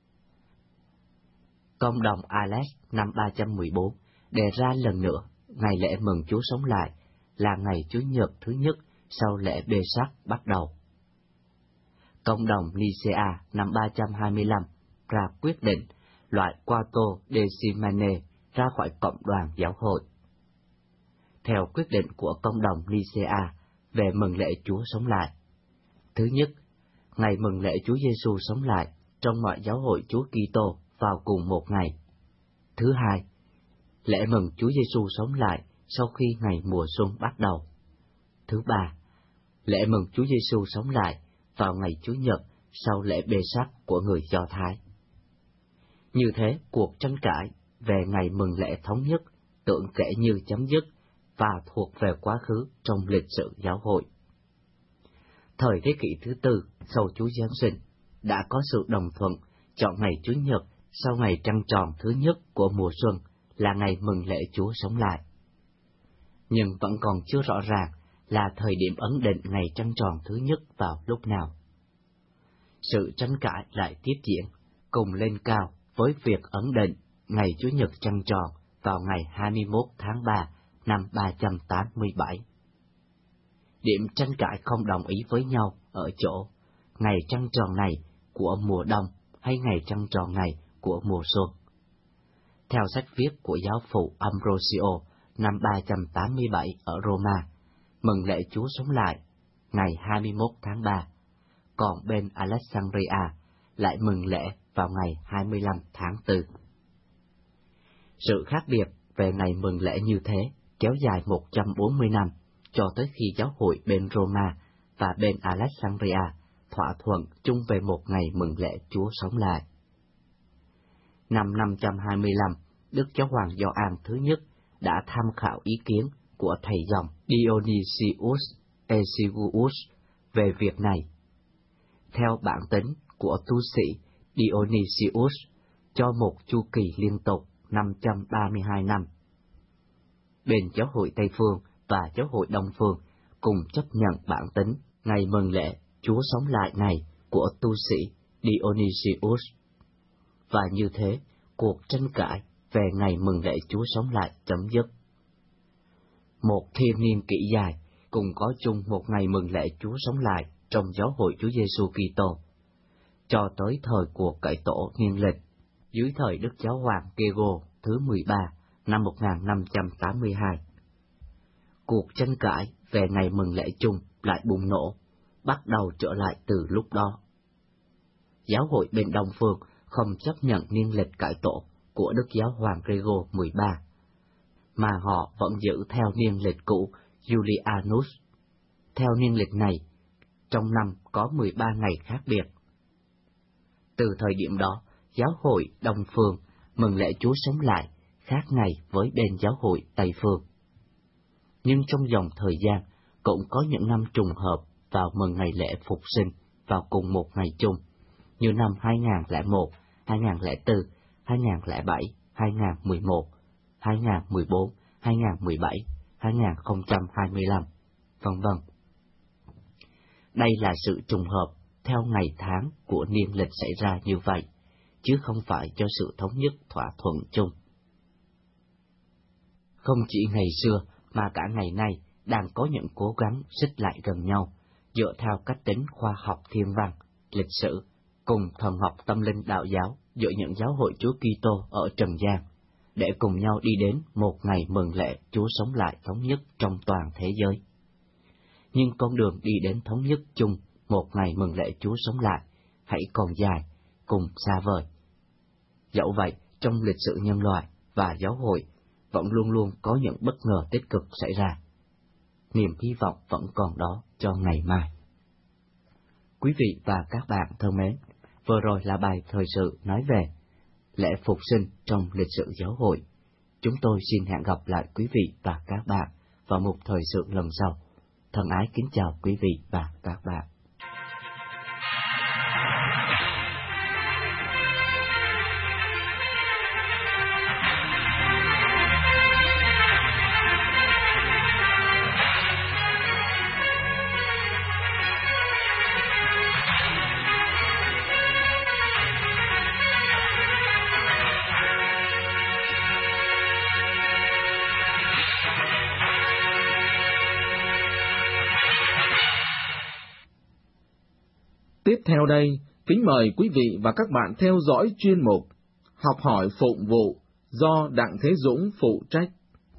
Speaker 3: Công đồng Ales năm ba trăm mười bốn đề ra lần nữa ngày lễ mừng Chúa sống lại là ngày Chủ nhật thứ nhất sau lễ Pê-sác bắt đầu. Công đồng Nicea năm ba trăm hai mươi lăm ra quyết định loại Quarto Decimane ra khỏi cộng đoàn giáo hội. Theo quyết định của công đồng Nicea về mừng lễ Chúa sống lại, thứ nhất, ngày mừng lễ Chúa Giêsu sống lại trong mọi giáo hội Chúa Kitô vào cùng một ngày. Thứ hai, lễ mừng Chúa Giêsu sống lại sau khi ngày mùa xuân bắt đầu. Thứ ba, lễ mừng Chúa Giêsu sống lại vào ngày Chủ nhật sau lễ Pê-sác của người Do Thái. Như thế, cuộc tranh cãi về ngày mừng lễ thống nhất tưởng kể như chấm dứt và thuộc về quá khứ trong lịch sử giáo hội. Thời thế kỷ thứ tư sau Chúa Giáng sinh đã có sự đồng thuận chọn ngày Chủ nhật sau ngày trăng tròn thứ nhất của mùa xuân là ngày mừng lễ Chúa sống lại. Nhưng vẫn còn chưa rõ ràng là thời điểm ấn định ngày trăng tròn thứ nhất vào lúc nào. sự tranh cãi lại tiếp diễn, cùng lên cao với việc ấn định ngày Chủ nhật trăng tròn vào ngày hai mươi mốt tháng ba năm ba trăm tám mươi bảy. Điểm tranh cãi không đồng ý với nhau ở chỗ ngày trăng tròn này của mùa đông hay ngày trăng tròn này của mùa xuân. Theo sách viết của giáo phụ Ambrosio năm ba trăm tám mươi bảy ở Roma, mừng lễ Chúa sống lại ngày hai mươi mốt tháng ba, còn bên Alexandria lại mừng lễ vào ngày hai mươi lăm tháng tư. Sự khác biệt về ngày mừng lễ như thế kéo dài một trăm bốn mươi năm, cho tới khi giáo hội bên Roma và bên Alexandria thỏa thuận chung về một ngày mừng lễ Chúa sống lại. Năm năm trăm hai mươi lăm, Đức Giáo hoàng Gioan thứ nhất đã tham khảo ý kiến của thầy dòng Dionysius Exiguus về việc này. Theo bản tính của tu sĩ Dionysius, cho một chu kỳ liên tục năm trăm ba mươi hai năm. Bên giáo hội Tây Phương và giáo hội Đông Phương cùng chấp nhận bản tính ngày mừng lễ Chúa sống lại này của tu sĩ Dionysius. Và như thế, cuộc tranh cãi về ngày mừng lễ Chúa sống lại chấm dứt. Một thiên niên kỷ dài cùng có chung một ngày mừng lễ Chúa sống lại trong giáo hội Chúa Giêsu Kitô, cho tới thời cuộc cải tổ niên lịch dưới thời Đức Giáo hoàng Gregor thứ mười ba năm một nghìn năm trăm tám mươi hai. Cuộc tranh cãi về ngày mừng lễ chung lại bùng nổ, bắt đầu trở lại từ lúc đó. Giáo hội bên Đông Phương không chấp nhận niên lịch cải tổ của Đức Giáo hoàng Gregor mười ba, mà họ vẫn giữ theo niên lịch cũ Julianus. Theo niên lịch này, trong năm có mười ba ngày khác biệt. Từ thời điểm đó, giáo hội Đông Phương mừng lễ Chúa sống lại khác ngày với bên giáo hội Tây Phương. Nhưng trong dòng thời gian, cũng có những năm trùng hợp vào mừng ngày lễ Phục sinh vào cùng một ngày chung, như năm hai nghìn không trăm lẻ một, hai nghìn không trăm lẻ bốn, hai nghìn không trăm lẻ bảy, hai nghìn không trăm mười một, hai nghìn không trăm mười bốn, hai nghìn không trăm mười bảy, hai nghìn không trăm hai mươi lăm, vân vân. Đây là sự trùng hợp theo ngày tháng của niên lịch xảy ra như vậy, chứ không phải cho sự thống nhất thỏa thuận chung. Không chỉ ngày xưa mà cả ngày nay đang có những cố gắng xích lại gần nhau, dựa theo cách tính khoa học thiên văn, lịch sử, cùng thần học tâm linh đạo giáo giữa những giáo hội Chúa Kitô ở trần gian, để cùng nhau đi đến một ngày mừng lễ Chúa sống lại thống nhất trong toàn thế giới. Nhưng con đường đi đến thống nhất chung một ngày mừng lễ Chúa sống lại hãy còn dài, cùng xa vời. Dẫu vậy, trong lịch sử nhân loại và giáo hội vẫn luôn luôn có những bất ngờ tích cực xảy ra. Niềm hy vọng vẫn còn đó cho ngày mai. Quý vị và các bạn thân mến, vừa rồi là bài thời sự nói về lễ Phục sinh trong lịch sử giáo hội. Chúng tôi xin hẹn gặp lại quý vị và các bạn vào một thời sự lần sau. Thân ái kính chào quý vị và các bạn.
Speaker 1: Tiếp theo đây, kính mời quý vị và các bạn theo dõi chuyên mục Học hỏi phụng vụ do Đặng Thế Dũng phụ trách.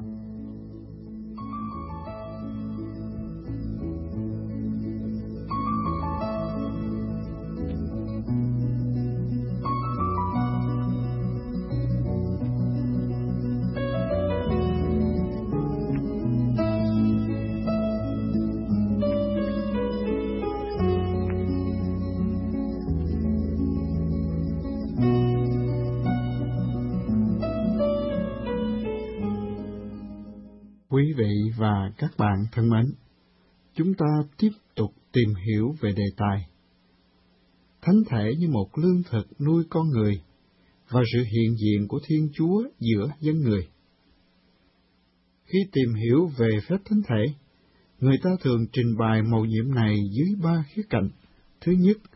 Speaker 4: Quý vị và các bạn thân mến, chúng ta tiếp tục tìm hiểu về đề tài thánh thể như một lương thực nuôi con người và sự hiện diện của Thiên Chúa giữa dân người. Khi tìm hiểu về phép thánh thể, người ta thường trình bày mầu nhiệm này dưới ba khía cạnh. Thứ nhất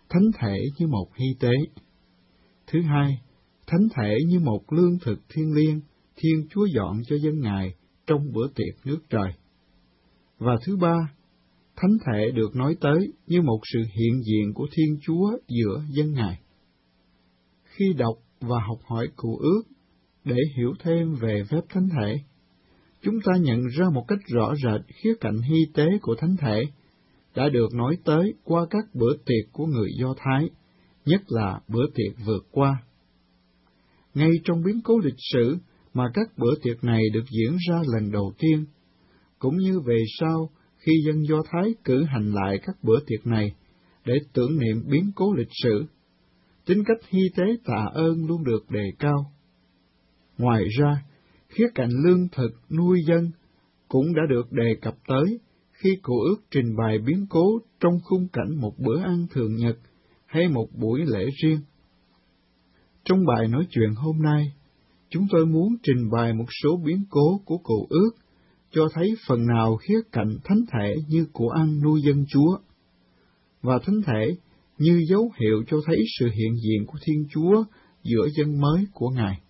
Speaker 4: thánh thể như một hy tế. Thứ hai, thánh thể như một lương thực thiêng liêng, Thiên Chúa dọn cho dân Ngài trong bữa tiệc nước trời. Và thứ ba, thánh thể được nói tới như một sự hiện diện của Thiên Chúa giữa dân Ngài. Khi đọc và học hỏi Cựu Ước để hiểu thêm về phép thánh thể, chúng ta nhận ra một cách rõ rệt khía cạnh hy tế của thánh thể đã được nói tới qua các bữa tiệc của người Do Thái, nhất là bữa tiệc vượt qua. Ngay trong biến cố lịch sử mà các bữa tiệc này được diễn ra lần đầu tiên, cũng như về sau khi dân Do Thái cử hành lại các bữa tiệc này để tưởng niệm biến cố lịch sử, tính cách hy tế tạ ơn luôn được đề cao. Ngoài ra, khía cạnh lương thực nuôi dân cũng đã được đề cập tới khi Cựu Ước trình bày biến cố trong khung cảnh một bữa ăn thường nhật hay một buổi lễ riêng. Trong bài nói chuyện hôm nay, chúng tôi muốn trình bày một số biến cố của Cựu Ước, cho thấy phần nào khía cạnh thánh thể như của ăn nuôi dân Chúa, và thánh thể như dấu hiệu cho thấy sự hiện diện của Thiên Chúa giữa dân mới của Ngài.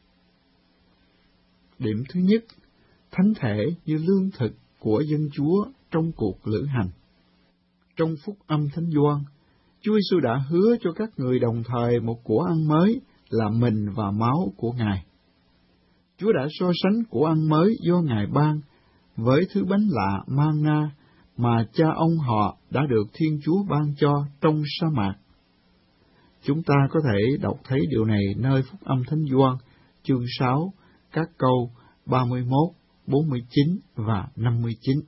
Speaker 4: Điểm thứ nhất, thánh thể như lương thực của dân Chúa trong cuộc lữ hành. Trong Phúc Âm Thánh Gioan, Chúa Giêsu đã hứa cho các người đồng thời một của ăn mới là mình và máu của Ngài. Chúa đã so sánh của ăn mới do Ngài ban với thứ bánh lạ manna mà cha ông họ đã được Thiên Chúa ban cho trong sa mạc. Chúng ta có thể đọc thấy điều này nơi Phúc Âm Thánh Gioan, chương sáu, các câu ba mươi mốt, bốn mươi chín và năm mươi chín.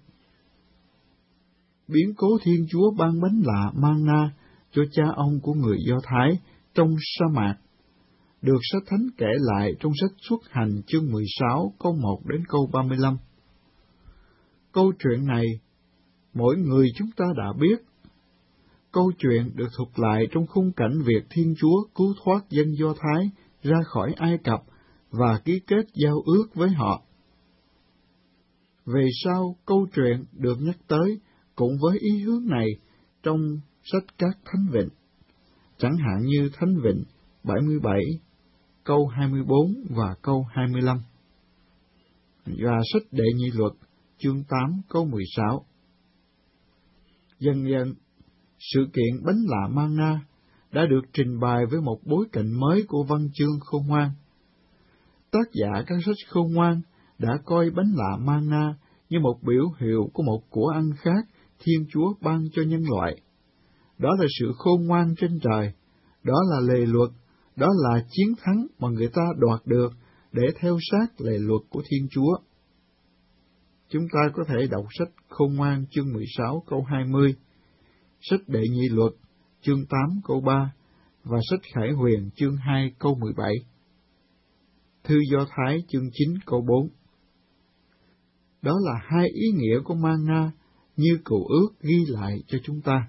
Speaker 4: Biến cố Thiên Chúa ban bánh lạ manna cho cha ông của người Do Thái trong sa mạc được sách thánh kể lại trong sách Xuất Hành chương mười sáu câu một đến câu ba mươi lăm. Câu chuyện này mỗi người chúng ta đã biết. Câu chuyện được thuật lại trong khung cảnh việc Thiên Chúa cứu thoát dân Do Thái ra khỏi Ai Cập và ký kết giao ước với họ. Về sau, câu chuyện được nhắc tới cũng với ý hướng này trong sách các Thánh Vịnh, chẳng hạn như Thánh Vịnh bảy mươi bảy, câu hai mươi bốn và câu hai mươi lăm, và sách Đệ Nhị Luật, chương tám, câu mười sáu. Dần dần, sự kiện bánh lạ manna đã được trình bày với một bối cảnh mới của văn chương khôn ngoan. Tác giả các sách khôn ngoan đã coi bánh lạ manna như một biểu hiệu của một của ăn khác Thiên Chúa ban cho nhân loại. Đó là sự khôn ngoan trên trời, đó là lề luật, đó là chiến thắng mà người ta đoạt được để theo sát lề luật của Thiên Chúa. Chúng ta có thể đọc sách Khôn Ngoan chương mười sáu câu hai mươi, sách Đệ Nhị Luật chương tám câu ba và sách Khải Huyền chương hai câu mười bảy. Thư Do Thái chương chín câu bốn. Đó là hai ý nghĩa của manna như Cựu Ước ghi lại cho chúng ta.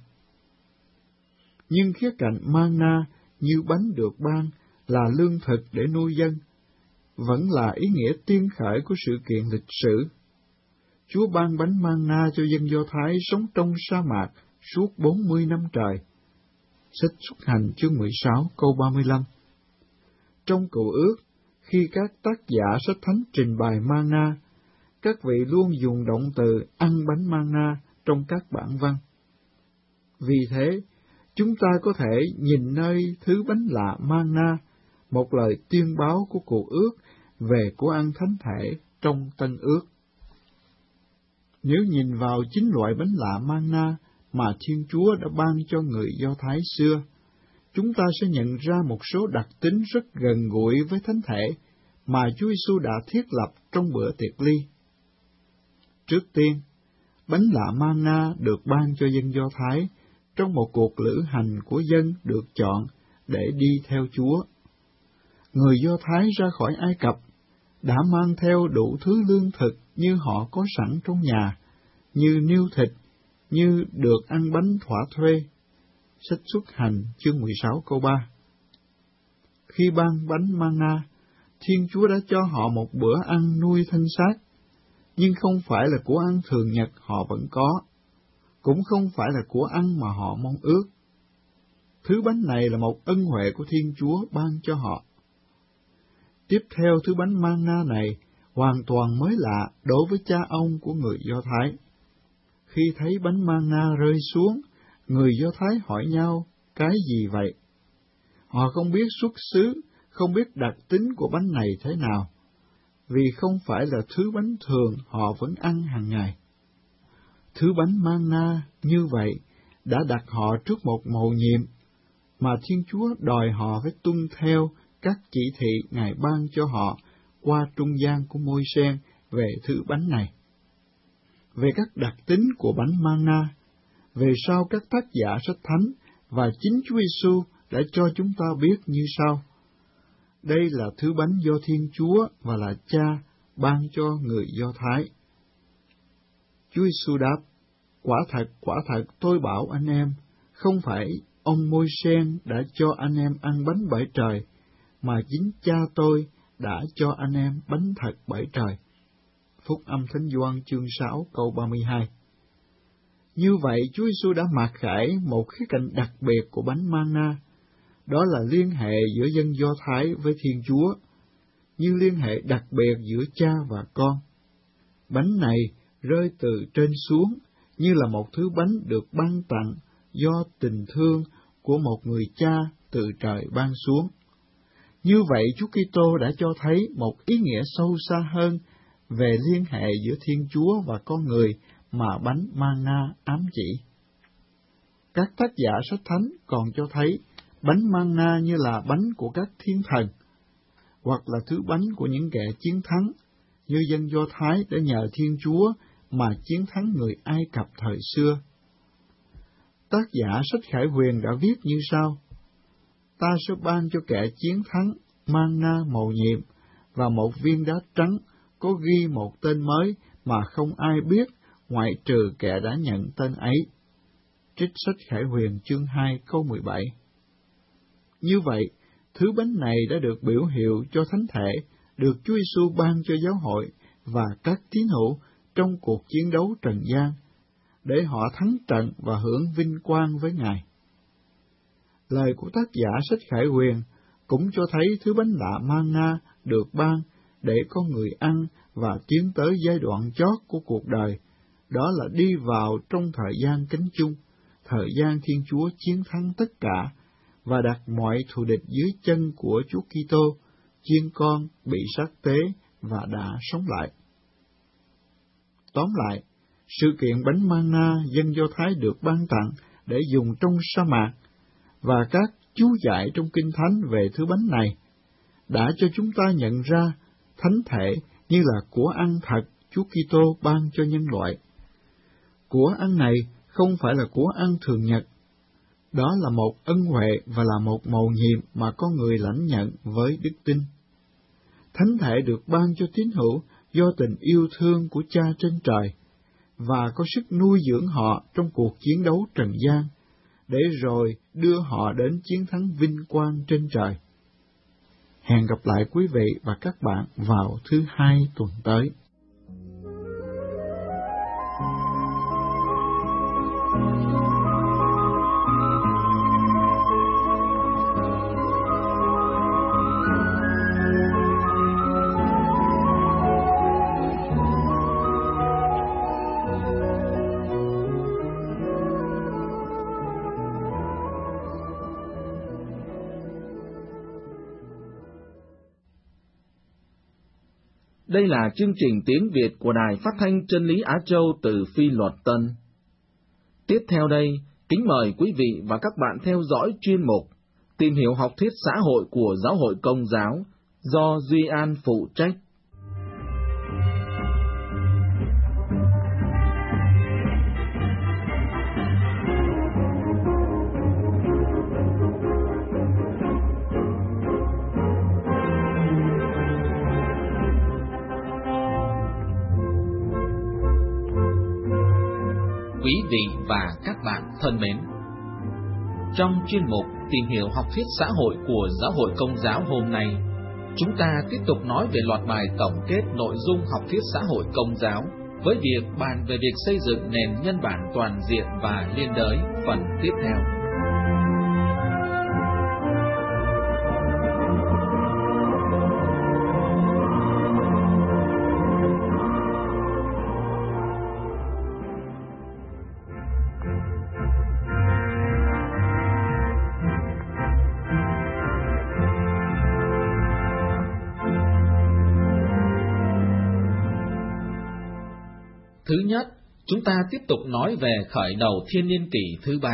Speaker 4: Nhưng khía cạnh manna như bánh được ban là lương thực để nuôi dân, vẫn là ý nghĩa tiên khởi của sự kiện lịch sử. Chúa ban bánh manna cho dân Do Thái sống trong sa mạc suốt bốn mươi năm trời. Sách Xuất Hành chương mười sáu câu ba mươi lăm. Trong Cựu Ước, khi các tác giả sách thánh trình bày manna, các vị luôn dùng động từ ăn bánh manna trong các bản văn. Vì thế, chúng ta có thể nhìn nơi thứ bánh lạ manna, một lời tuyên báo của Cựu Ước về của ăn thánh thể trong Tân Ước. Nếu nhìn vào chính loại bánh lạ manna mà Thiên Chúa đã ban cho người Do Thái xưa, chúng ta sẽ nhận ra một số đặc tính rất gần gũi với thánh thể mà Chúa Giêsu đã thiết lập trong bữa tiệc ly. Trước tiên, bánh lạ manna được ban cho dân Do Thái trong một cuộc lữ hành của dân được chọn để đi theo Chúa. Người Do Thái ra khỏi Ai Cập đã mang theo đủ thứ lương thực như họ có sẵn trong nhà, như niêu thịt, như được ăn bánh thỏa thuê. Sách Xuất Hành chương mười sáu câu ba. Khi ban bánh manna, Thiên Chúa đã cho họ một bữa ăn nuôi thân xác, nhưng không phải là của ăn thường nhật họ vẫn có, cũng không phải là của ăn mà họ mong ước. Thứ bánh này là một ân huệ của Thiên Chúa ban cho họ. Tiếp theo, thứ bánh manna này hoàn toàn mới lạ đối với cha ông của người Do Thái. Khi thấy bánh manna rơi xuống, người Do Thái hỏi nhau, cái gì vậy? Họ không biết xuất xứ, không biết đặc tính của bánh này thế nào, vì không phải là thứ bánh thường họ vẫn ăn hàng ngày. Thứ bánh manna như vậy đã đặt họ trước một mầu nhiệm, mà Thiên Chúa đòi họ phải tuân theo các chỉ thị Ngài ban cho họ qua trung gian của Môi-se về thứ bánh này. Về các đặc tính của bánh manna, về sau các tác giả sách thánh và chính Chúa Giêsu đã cho chúng ta biết như sau. Đây là thứ bánh do Thiên Chúa và là Cha ban cho người Do Thái. Chúa Giêsu đáp, quả thật, quả thật tôi bảo anh em, không phải ông Môi-se đã cho anh em ăn bánh bảy trời, mà chính Cha tôi đã cho anh em bánh thật bảy trời. Phúc âm Thánh Gioan chương sáu câu ba mươi hai. Như vậy, Chúa Giêsu đã mặc khải một khía cạnh đặc biệt của bánh manna, đó là liên hệ giữa dân Do Thái với Thiên Chúa, như liên hệ đặc biệt giữa cha và con. Bánh này rơi từ trên xuống, như là một thứ bánh được ban tặng do tình thương của một người cha từ trời ban xuống. Như vậy, Chúa Kitô đã cho thấy một ý nghĩa sâu xa hơn về liên hệ giữa Thiên Chúa và con người mà bánh manna ám chỉ. Các tác giả sách thánh còn cho thấy bánh manna như là bánh của các thiên thần, hoặc là thứ bánh của những kẻ chiến thắng, như dân Do Thái đã nhờ Thiên Chúa mà chiến thắng người Ai Cập thời xưa. Tác giả sách Khải Huyền đã viết như sau: Ta sẽ ban cho kẻ chiến thắng manna mầu nhiệm và một viên đá trắng có ghi một tên mới mà không ai biết ngoại trừ kẻ đã nhận tên ấy. Trích sách Khải Huyền chương hai câu mười bảy. Như vậy, thứ bánh này đã được biểu hiệu cho thánh thể, được Chúa Giêsu ban cho giáo hội và các tín hữu trong cuộc chiến đấu trần gian, để họ thắng trận và hưởng vinh quang với Ngài. Lời của tác giả sách Khải Huyền cũng cho thấy thứ bánh lạ manna được ban để con người ăn và tiến tới giai đoạn chót của cuộc đời, đó là đi vào trong thời gian cánh chung, thời gian Thiên Chúa chiến thắng tất cả và đặt mọi thù địch dưới chân của Chúa Kitô, chiên con bị sát tế và đã sống lại. Tóm lại, sự kiện bánh manna dân Do Thái được ban tặng để dùng trong sa mạc và các chú giải trong Kinh Thánh về thứ bánh này đã cho chúng ta nhận ra thánh thể như là của ăn thật Chúa Kitô ban cho nhân loại. Của ăn này không phải là của ăn thường nhật, đó là một ân huệ và là một mầu nhiệm mà con người lãnh nhận với đức tin. Thánh thể được ban cho tín hữu do tình yêu thương của Cha trên trời, và có sức nuôi dưỡng họ trong cuộc chiến đấu trần gian, để rồi đưa họ đến chiến thắng vinh quang trên trời. Hẹn gặp lại quý vị và các bạn vào thứ hai tuần tới.
Speaker 1: Đây là chương trình tiếng Việt của Đài Phát thanh Chân lý Á Châu từ Phi Luật Tân. Tiếp theo đây, kính mời quý vị và các bạn theo dõi chuyên mục Tìm hiểu học thuyết xã hội của Giáo hội Công giáo do Duy An phụ trách. Quý vị và các bạn thân mến, trong chuyên mục Tìm hiểu học thuyết xã hội của Giáo hội Công giáo hôm nay, chúng ta tiếp tục nói về loạt bài tổng kết nội dung học thuyết xã hội Công giáo với việc bàn về việc xây dựng nền nhân bản toàn diện và liên đới phần tiếp theo. thứ nhất, chúng ta tiếp tục nói về khởi đầu thiên niên kỷ thứ ba.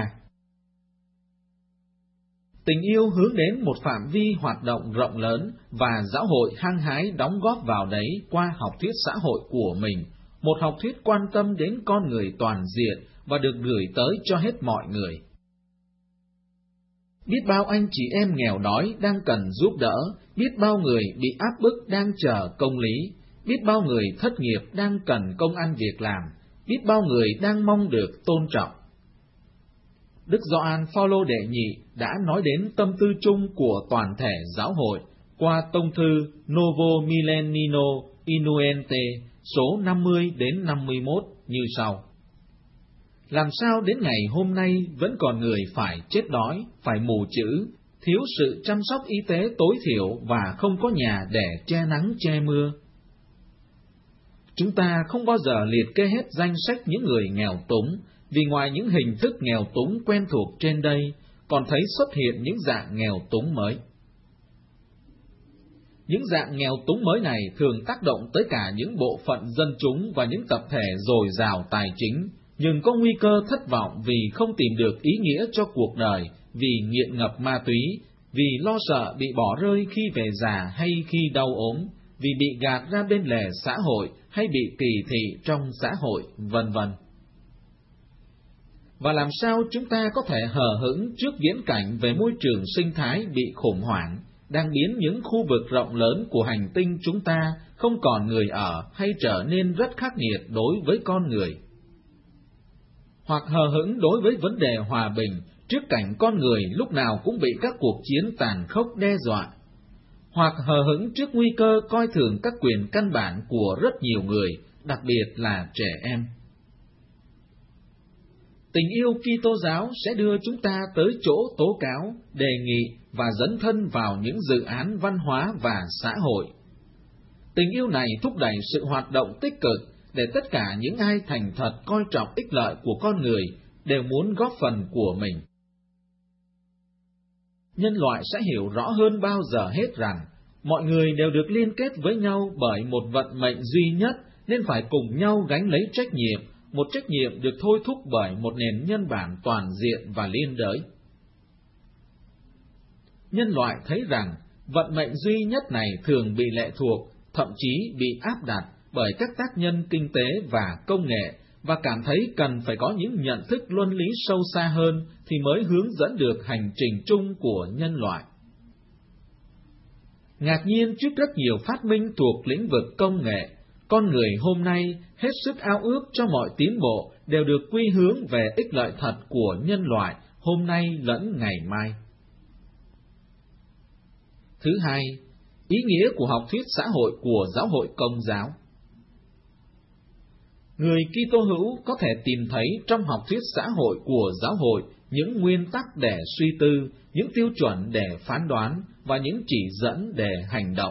Speaker 1: Tình yêu hướng đến một phạm vi hoạt động rộng lớn và giáo hội hăng hái đóng góp vào đấy qua học thuyết xã hội của mình, một học thuyết quan tâm đến con người toàn diện và được gửi tới cho hết mọi người. Biết bao anh chị em nghèo đói đang cần giúp đỡ, biết bao người bị áp bức đang chờ công lý, biết bao người thất nghiệp đang cần công ăn việc làm, biết bao người đang mong được tôn trọng. Đức Gioan Phaolô đệ nhị đã nói đến tâm tư chung của toàn thể giáo hội qua tông thư Novo Millennio Innuente số năm mươi đến năm mươi mốt như sau. Làm sao đến ngày hôm nay vẫn còn người phải chết đói, phải mù chữ, thiếu sự chăm sóc y tế tối thiểu và không có nhà để che nắng che mưa? Chúng ta không bao giờ liệt kê hết danh sách những người nghèo túng, vì ngoài những hình thức nghèo túng quen thuộc trên đây, còn thấy xuất hiện những dạng nghèo túng mới. Những dạng nghèo túng mới này thường tác động tới cả những bộ phận dân chúng và những tập thể dồi dào tài chính, nhưng có nguy cơ thất vọng vì không tìm được ý nghĩa cho cuộc đời, vì nghiện ngập ma túy, vì lo sợ bị bỏ rơi khi về già hay khi đau ốm, vì bị gạt ra bên lề xã hội hay bị kỳ thị trong xã hội, vân vân. Và làm sao chúng ta có thể hờ hững trước viễn cảnh về môi trường sinh thái bị khủng hoảng, đang biến những khu vực rộng lớn của hành tinh chúng ta không còn người ở hay trở nên rất khắc nghiệt đối với con người? Hoặc hờ hững đối với vấn đề hòa bình trước cảnh con người lúc nào cũng bị các cuộc chiến tàn khốc đe dọa? Hoặc hờ hững trước nguy cơ coi thường các quyền căn bản của rất nhiều người, đặc biệt là trẻ em? Tình yêu Kitô giáo sẽ đưa chúng ta tới chỗ tố cáo, đề nghị và dấn thân vào những dự án văn hóa và xã hội. Tình yêu này thúc đẩy sự hoạt động tích cực để tất cả những ai thành thật coi trọng ích lợi của con người đều muốn góp phần của mình. Nhân loại sẽ hiểu rõ hơn bao giờ hết rằng mọi người đều được liên kết với nhau bởi một vận mệnh duy nhất, nên phải cùng nhau gánh lấy trách nhiệm, một trách nhiệm được thôi thúc bởi một nền nhân bản toàn diện và liên đới. Nhân loại thấy rằng vận mệnh duy nhất này thường bị lệ thuộc, thậm chí bị áp đặt bởi các tác nhân kinh tế và công nghệ, và cảm thấy cần phải có những nhận thức luân lý sâu xa hơn thì mới hướng dẫn được hành trình chung của nhân loại. Ngạc nhiên trước rất nhiều phát minh thuộc lĩnh vực công nghệ, con người hôm nay hết sức ao ước cho mọi tiến bộ đều được quy hướng về ích lợi thật của nhân loại hôm nay lẫn ngày mai. Thứ hai, ý nghĩa của học thuyết xã hội của giáo hội Công giáo. Người Kitô hữu có thể tìm thấy trong học thuyết xã hội của giáo hội những nguyên tắc để suy tư, những tiêu chuẩn để phán đoán và những chỉ dẫn để hành động.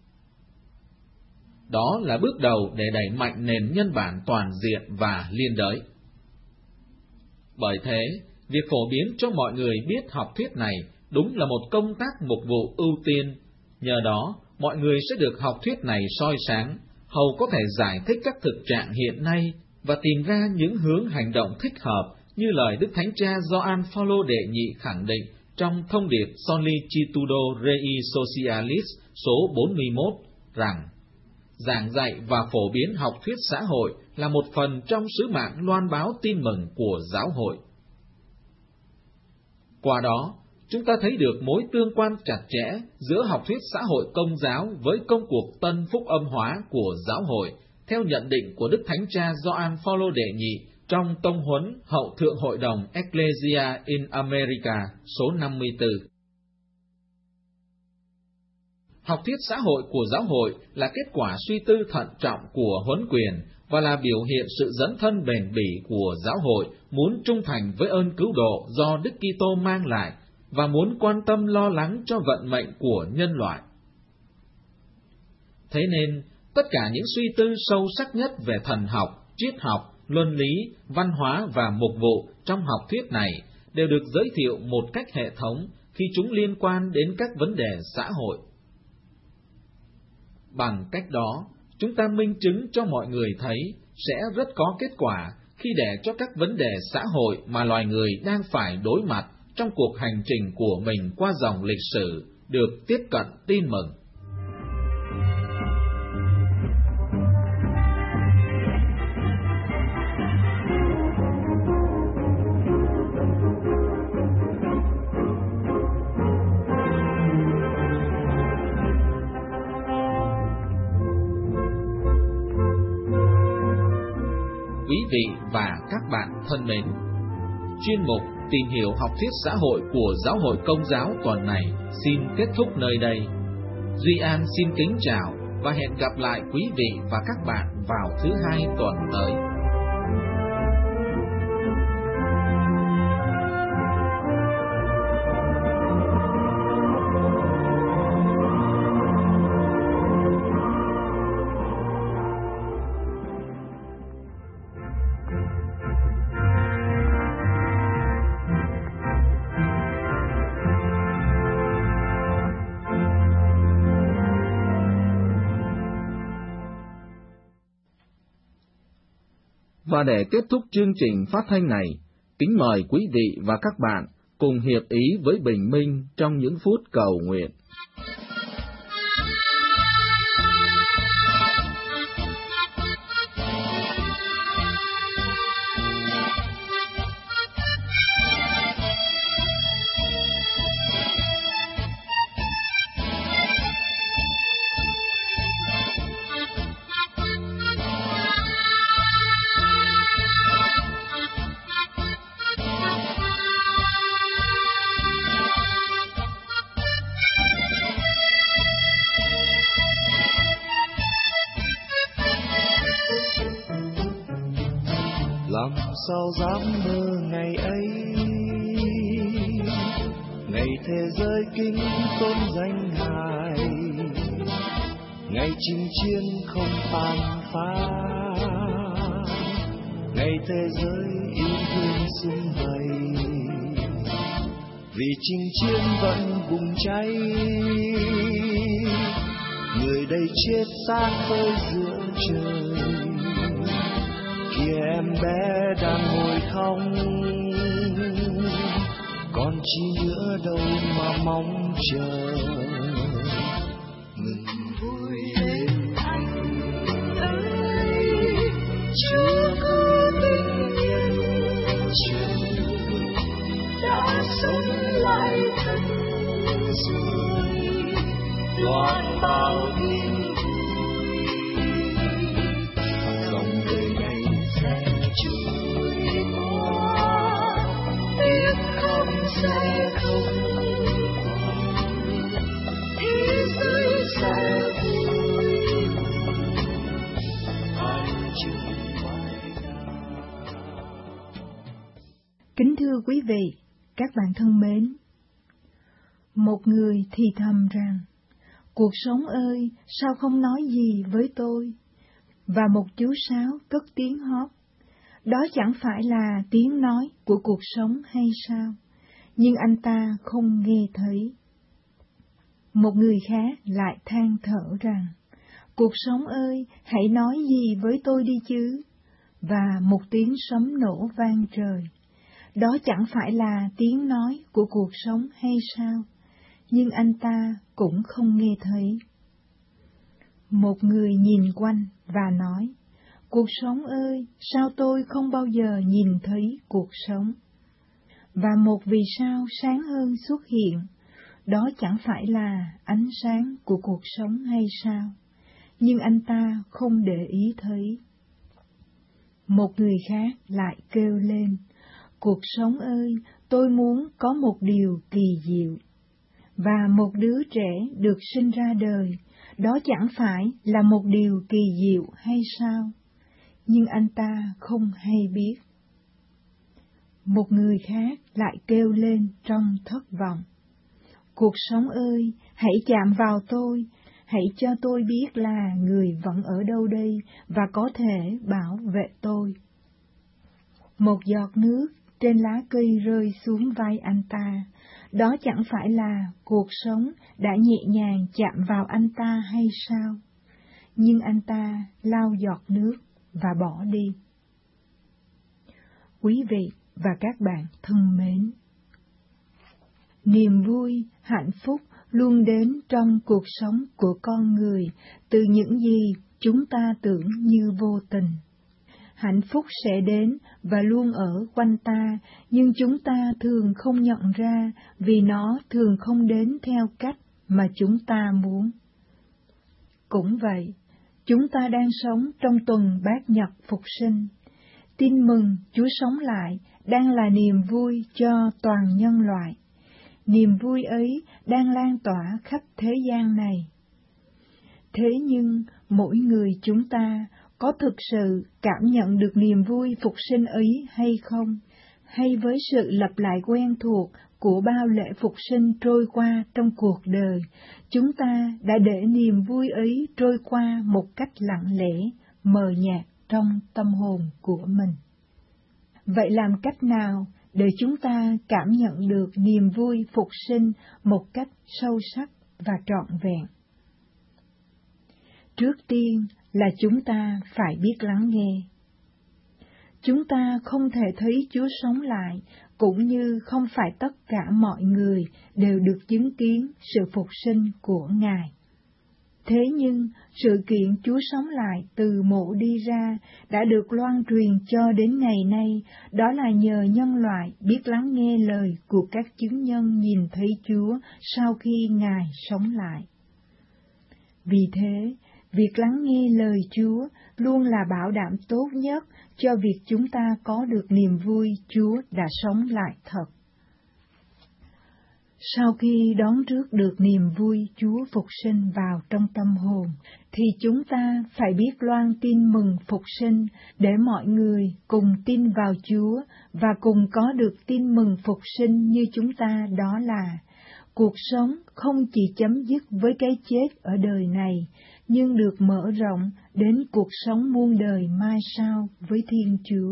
Speaker 1: Đó là bước đầu để đẩy mạnh nền nhân bản toàn diện và liên đới. Bởi thế, việc phổ biến cho mọi người biết học thuyết này đúng là một công tác mục vụ ưu tiên. Nhờ đó, mọi người sẽ được học thuyết này soi sáng, hầu có thể giải thích các thực trạng hiện nay và tìm ra những hướng hành động thích hợp, như lời Đức Thánh Cha Gioan Phaolô đệ nhị khẳng định trong thông điệp Sollicitudo Rei Socialis số bốn mươi mốt rằng giảng dạy và phổ biến học thuyết xã hội là một phần trong sứ mạng loan báo tin mừng của giáo hội. Qua đó, chúng ta thấy được mối tương quan chặt chẽ giữa học thuyết xã hội Công giáo với công cuộc tân phúc âm hóa của giáo hội, theo nhận định của Đức Thánh Cha Gioan Phaolô đệ nhị trong tông huấn Hậu Thượng Hội đồng Ecclesia in America số năm mươi tư. Học thuyết xã hội của giáo hội là kết quả suy tư thận trọng của huấn quyền và là biểu hiện sự dấn thân bền bỉ của giáo hội muốn trung thành với ơn cứu độ do Đức Kitô mang lại và muốn quan tâm lo lắng cho vận mệnh của nhân loại. Thế nên, tất cả những suy tư sâu sắc nhất về thần học, triết học, luân lý, văn hóa và mục vụ trong học thuyết này đều được giới thiệu một cách hệ thống khi chúng liên quan đến các vấn đề xã hội. Bằng cách đó, chúng ta minh chứng cho mọi người thấy sẽ rất có kết quả khi để cho các vấn đề xã hội mà loài người đang phải đối mặt trong cuộc hành trình của mình qua dòng lịch sử được tiếp cận tin mừng. Quý vị và các bạn thân mến, chuyên mục Tìm hiểu học thuyết xã hội của Giáo hội Công giáo tuần này xin kết thúc nơi đây. Duy An xin kính chào và hẹn gặp lại quý vị và các bạn vào thứ hai tuần tới. Và để kết thúc chương trình phát thanh này, kính mời quý vị và các bạn cùng hiệp ý với Bình Minh trong những phút cầu nguyện.
Speaker 5: Làm sao dám mơ ngày ấy, ngày thế giới kính tôn danh Ngài, ngày chinh chiến không tàn phá, ngày thế giới yêu thương sum vầy, vì chinh chiến vẫn bùng cháy, người đây chết xác phơi giữa trời. Kìa em bé đang ngồi khóc, còn chi nữa đâu mà mong chờ. Mừng vui lên anh ơi, Chúa cứ bình yên trời, đã sống lại thật rồi, loan bao tin vui, dòng đời này trôi qua, tiếc không sẽ không qua, thế giới sẽ vui, anh chung vai nhau.
Speaker 6: Kính thưa quý vị, các bạn thân mến, một người thì thầm rằng, cuộc sống ơi, sao không nói gì với tôi? Và một chú sáo cất tiếng hót. Đó chẳng phải là tiếng nói của cuộc sống hay sao? Nhưng anh ta không nghe thấy. Một người khác lại than thở rằng, cuộc sống ơi, hãy nói gì với tôi đi chứ? Và một tiếng sấm nổ vang trời. Đó chẳng phải là tiếng nói của cuộc sống hay sao? Nhưng anh ta cũng không nghe thấy. Một người nhìn quanh và nói, cuộc sống ơi, sao tôi không bao giờ nhìn thấy cuộc sống? Và một vì sao sáng hơn xuất hiện, đó chẳng phải là ánh sáng của cuộc sống hay sao? Nhưng anh ta không để ý thấy. Một người khác lại kêu lên, cuộc sống ơi, tôi muốn có một điều kỳ diệu. Và một đứa trẻ được sinh ra đời, đó chẳng phải là một điều kỳ diệu hay sao? Nhưng anh ta không hay biết. Một người khác lại kêu lên trong thất vọng, cuộc sống ơi, hãy chạm vào tôi, hãy cho tôi biết là người vẫn ở đâu đây và có thể bảo vệ tôi. Một giọt nước trên lá cây rơi xuống vai anh ta, đó chẳng phải là cuộc sống đã nhẹ nhàng chạm vào anh ta hay sao? Nhưng anh ta lau giọt nước và bỏ đi. Quý vị và các bạn thân mến, niềm vui, hạnh phúc luôn đến trong cuộc sống của con người từ những gì chúng ta tưởng như vô tình. Hạnh phúc sẽ đến và luôn ở quanh ta, nhưng chúng ta thường không nhận ra vì nó thường không đến theo cách mà chúng ta muốn. Cũng vậy, chúng ta đang sống trong tuần Bát Nhật Phục Sinh. Tin mừng Chúa sống lại đang là niềm vui cho toàn nhân loại. Niềm vui ấy đang lan tỏa khắp thế gian này. Thế nhưng, mỗi người chúng ta có thực sự cảm nhận được niềm vui phục sinh ấy hay không? Hay với sự lặp lại quen thuộc của bao lễ phục sinh trôi qua trong cuộc đời, chúng ta đã để niềm vui ấy trôi qua một cách lặng lẽ, mờ nhạt trong tâm hồn của mình. Vậy làm cách nào để chúng ta cảm nhận được niềm vui phục sinh một cách sâu sắc và trọn vẹn? Trước tiên là chúng ta phải biết lắng nghe. Chúng ta không thể thấy Chúa sống lại, cũng như không phải tất cả mọi người đều được chứng kiến sự phục sinh của Ngài. Thế nhưng, sự kiện Chúa sống lại từ mộ đi ra đã được loan truyền cho đến ngày nay, đó là nhờ nhân loại biết lắng nghe lời của các chứng nhân nhìn thấy Chúa sau khi Ngài sống lại. Vì thế, việc lắng nghe lời Chúa luôn là bảo đảm tốt nhất cho việc chúng ta có được niềm vui Chúa đã sống lại thật. Sau khi đón rước được niềm vui Chúa phục sinh vào trong tâm hồn, thì chúng ta phải biết loan tin mừng phục sinh để mọi người cùng tin vào Chúa và cùng có được tin mừng phục sinh như chúng ta, đó là cuộc sống không chỉ chấm dứt với cái chết ở đời này, nhưng được mở rộng đến cuộc sống muôn đời mai sau với Thiên Chúa.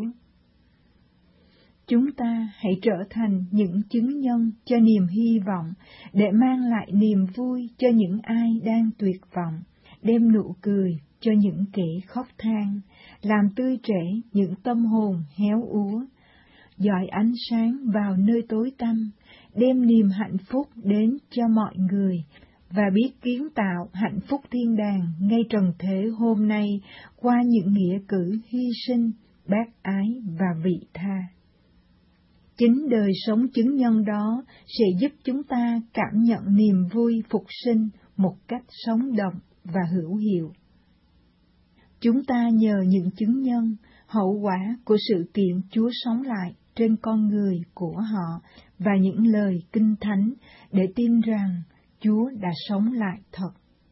Speaker 6: Chúng ta hãy trở thành những chứng nhân cho niềm hy vọng, để mang lại niềm vui cho những ai đang tuyệt vọng, đem nụ cười cho những kẻ khóc than, làm tươi trẻ những tâm hồn héo úa, dọi ánh sáng vào nơi tối tăm, đem niềm hạnh phúc đến cho mọi người, và biết kiến tạo hạnh phúc thiên đàng ngay trần thế hôm nay qua những nghĩa cử hy sinh, bác ái và vị tha. Chính đời sống chứng nhân đó sẽ giúp chúng ta cảm nhận niềm vui phục sinh một cách sống động và hữu hiệu. Chúng ta nhờ những chứng nhân, hậu quả của sự kiện Chúa sống lại trên con người của họ và những lời kinh thánh để tin rằng Chúa đã sống lại thật.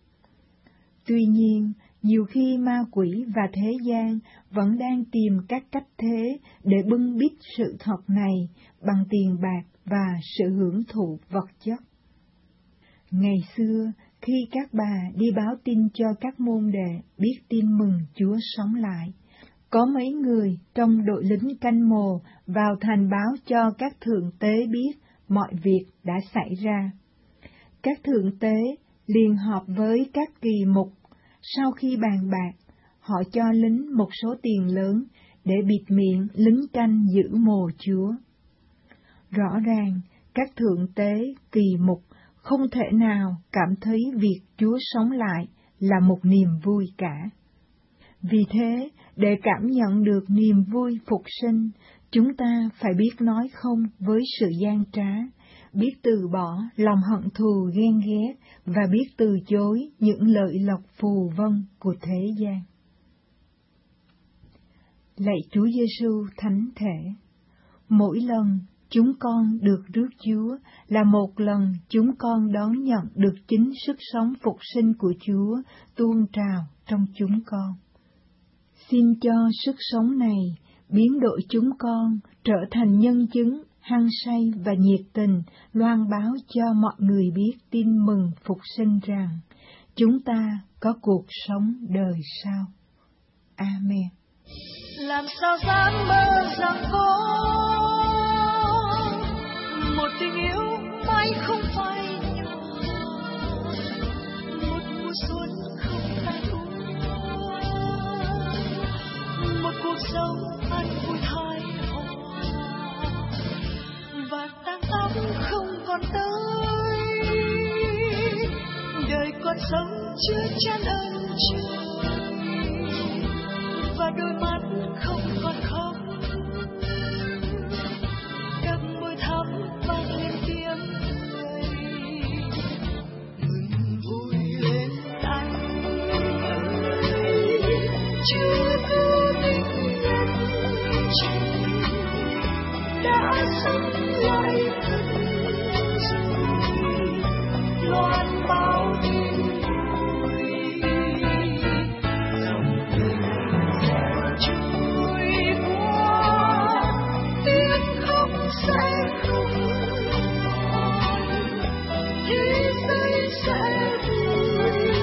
Speaker 6: Tuy nhiên, nhiều khi ma quỷ và thế gian vẫn đang tìm các cách thế để bưng bít sự thật này bằng tiền bạc và sự hưởng thụ vật chất. Ngày xưa, khi các bà đi báo tin cho các môn đệ biết tin mừng Chúa sống lại, có mấy người trong đội lính canh mồ vào thành báo cho các thượng tế biết mọi việc đã xảy ra. Các thượng tế liền họp với các kỳ mục. Sau khi bàn bạc, họ cho lính một số tiền lớn để bịt miệng lính canh giữ mồ Chúa. Rõ ràng, các thượng tế, kỳ mục không thể nào cảm thấy việc Chúa sống lại là một niềm vui cả. Vì thế, để cảm nhận được niềm vui phục sinh, chúng ta phải biết nói không với sự gian trá, biết từ bỏ lòng hận thù ghen ghét và biết từ chối những lợi lộc phù vân của thế gian. Lạy Chúa Giêsu thánh thể, mỗi lần chúng con được rước Chúa là một lần chúng con đón nhận được chính sức sống phục sinh của Chúa tuôn trào trong chúng con. Xin cho sức sống này biến đổi chúng con trở thành nhân chứng hăng say và nhiệt tình loan báo cho mọi người biết tin mừng phục sinh rằng chúng ta có cuộc sống đời sau. Amen.
Speaker 5: Làm sao dám mơ rằng có một tình yêu mãi không phai nhòa, một mùa xuân không phai úa,
Speaker 6: sống an vui hài hòa, và tan tóc không còn tới. Đời còn sống chưa chan ơn trời, và đôi mắt không còn khóc. Đập môi thắm vang lên tiếng cười, mừng vui lên anh ơi, chưa có định nhân trời đã sống lại thật rồi, loan bao tin vui. Dòng tình sẽ trôi qua, tiếng khóc sẽ không còn, thế giới sẽ vui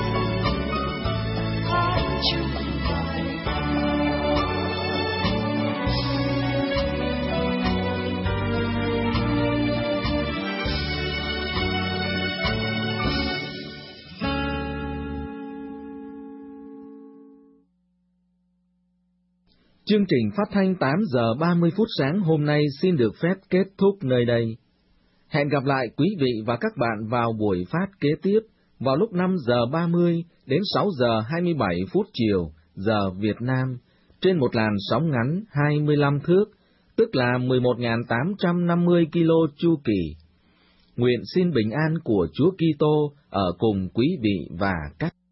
Speaker 6: hát chung bài
Speaker 1: Chương trình phát thanh tám giờ ba mươi phút sáng hôm nay xin được phép kết thúc nơi đây. Hẹn gặp lại quý vị và các bạn vào buổi phát kế tiếp vào lúc năm giờ ba mươi đến sáu giờ hai mươi bảy phút chiều giờ Việt Nam trên một làn sóng ngắn hai mươi lăm thước, tức là mười một nghìn tám trăm năm mươi ki lô chu kỳ. Nguyện xin bình an của Chúa Kitô ở cùng quý vị và các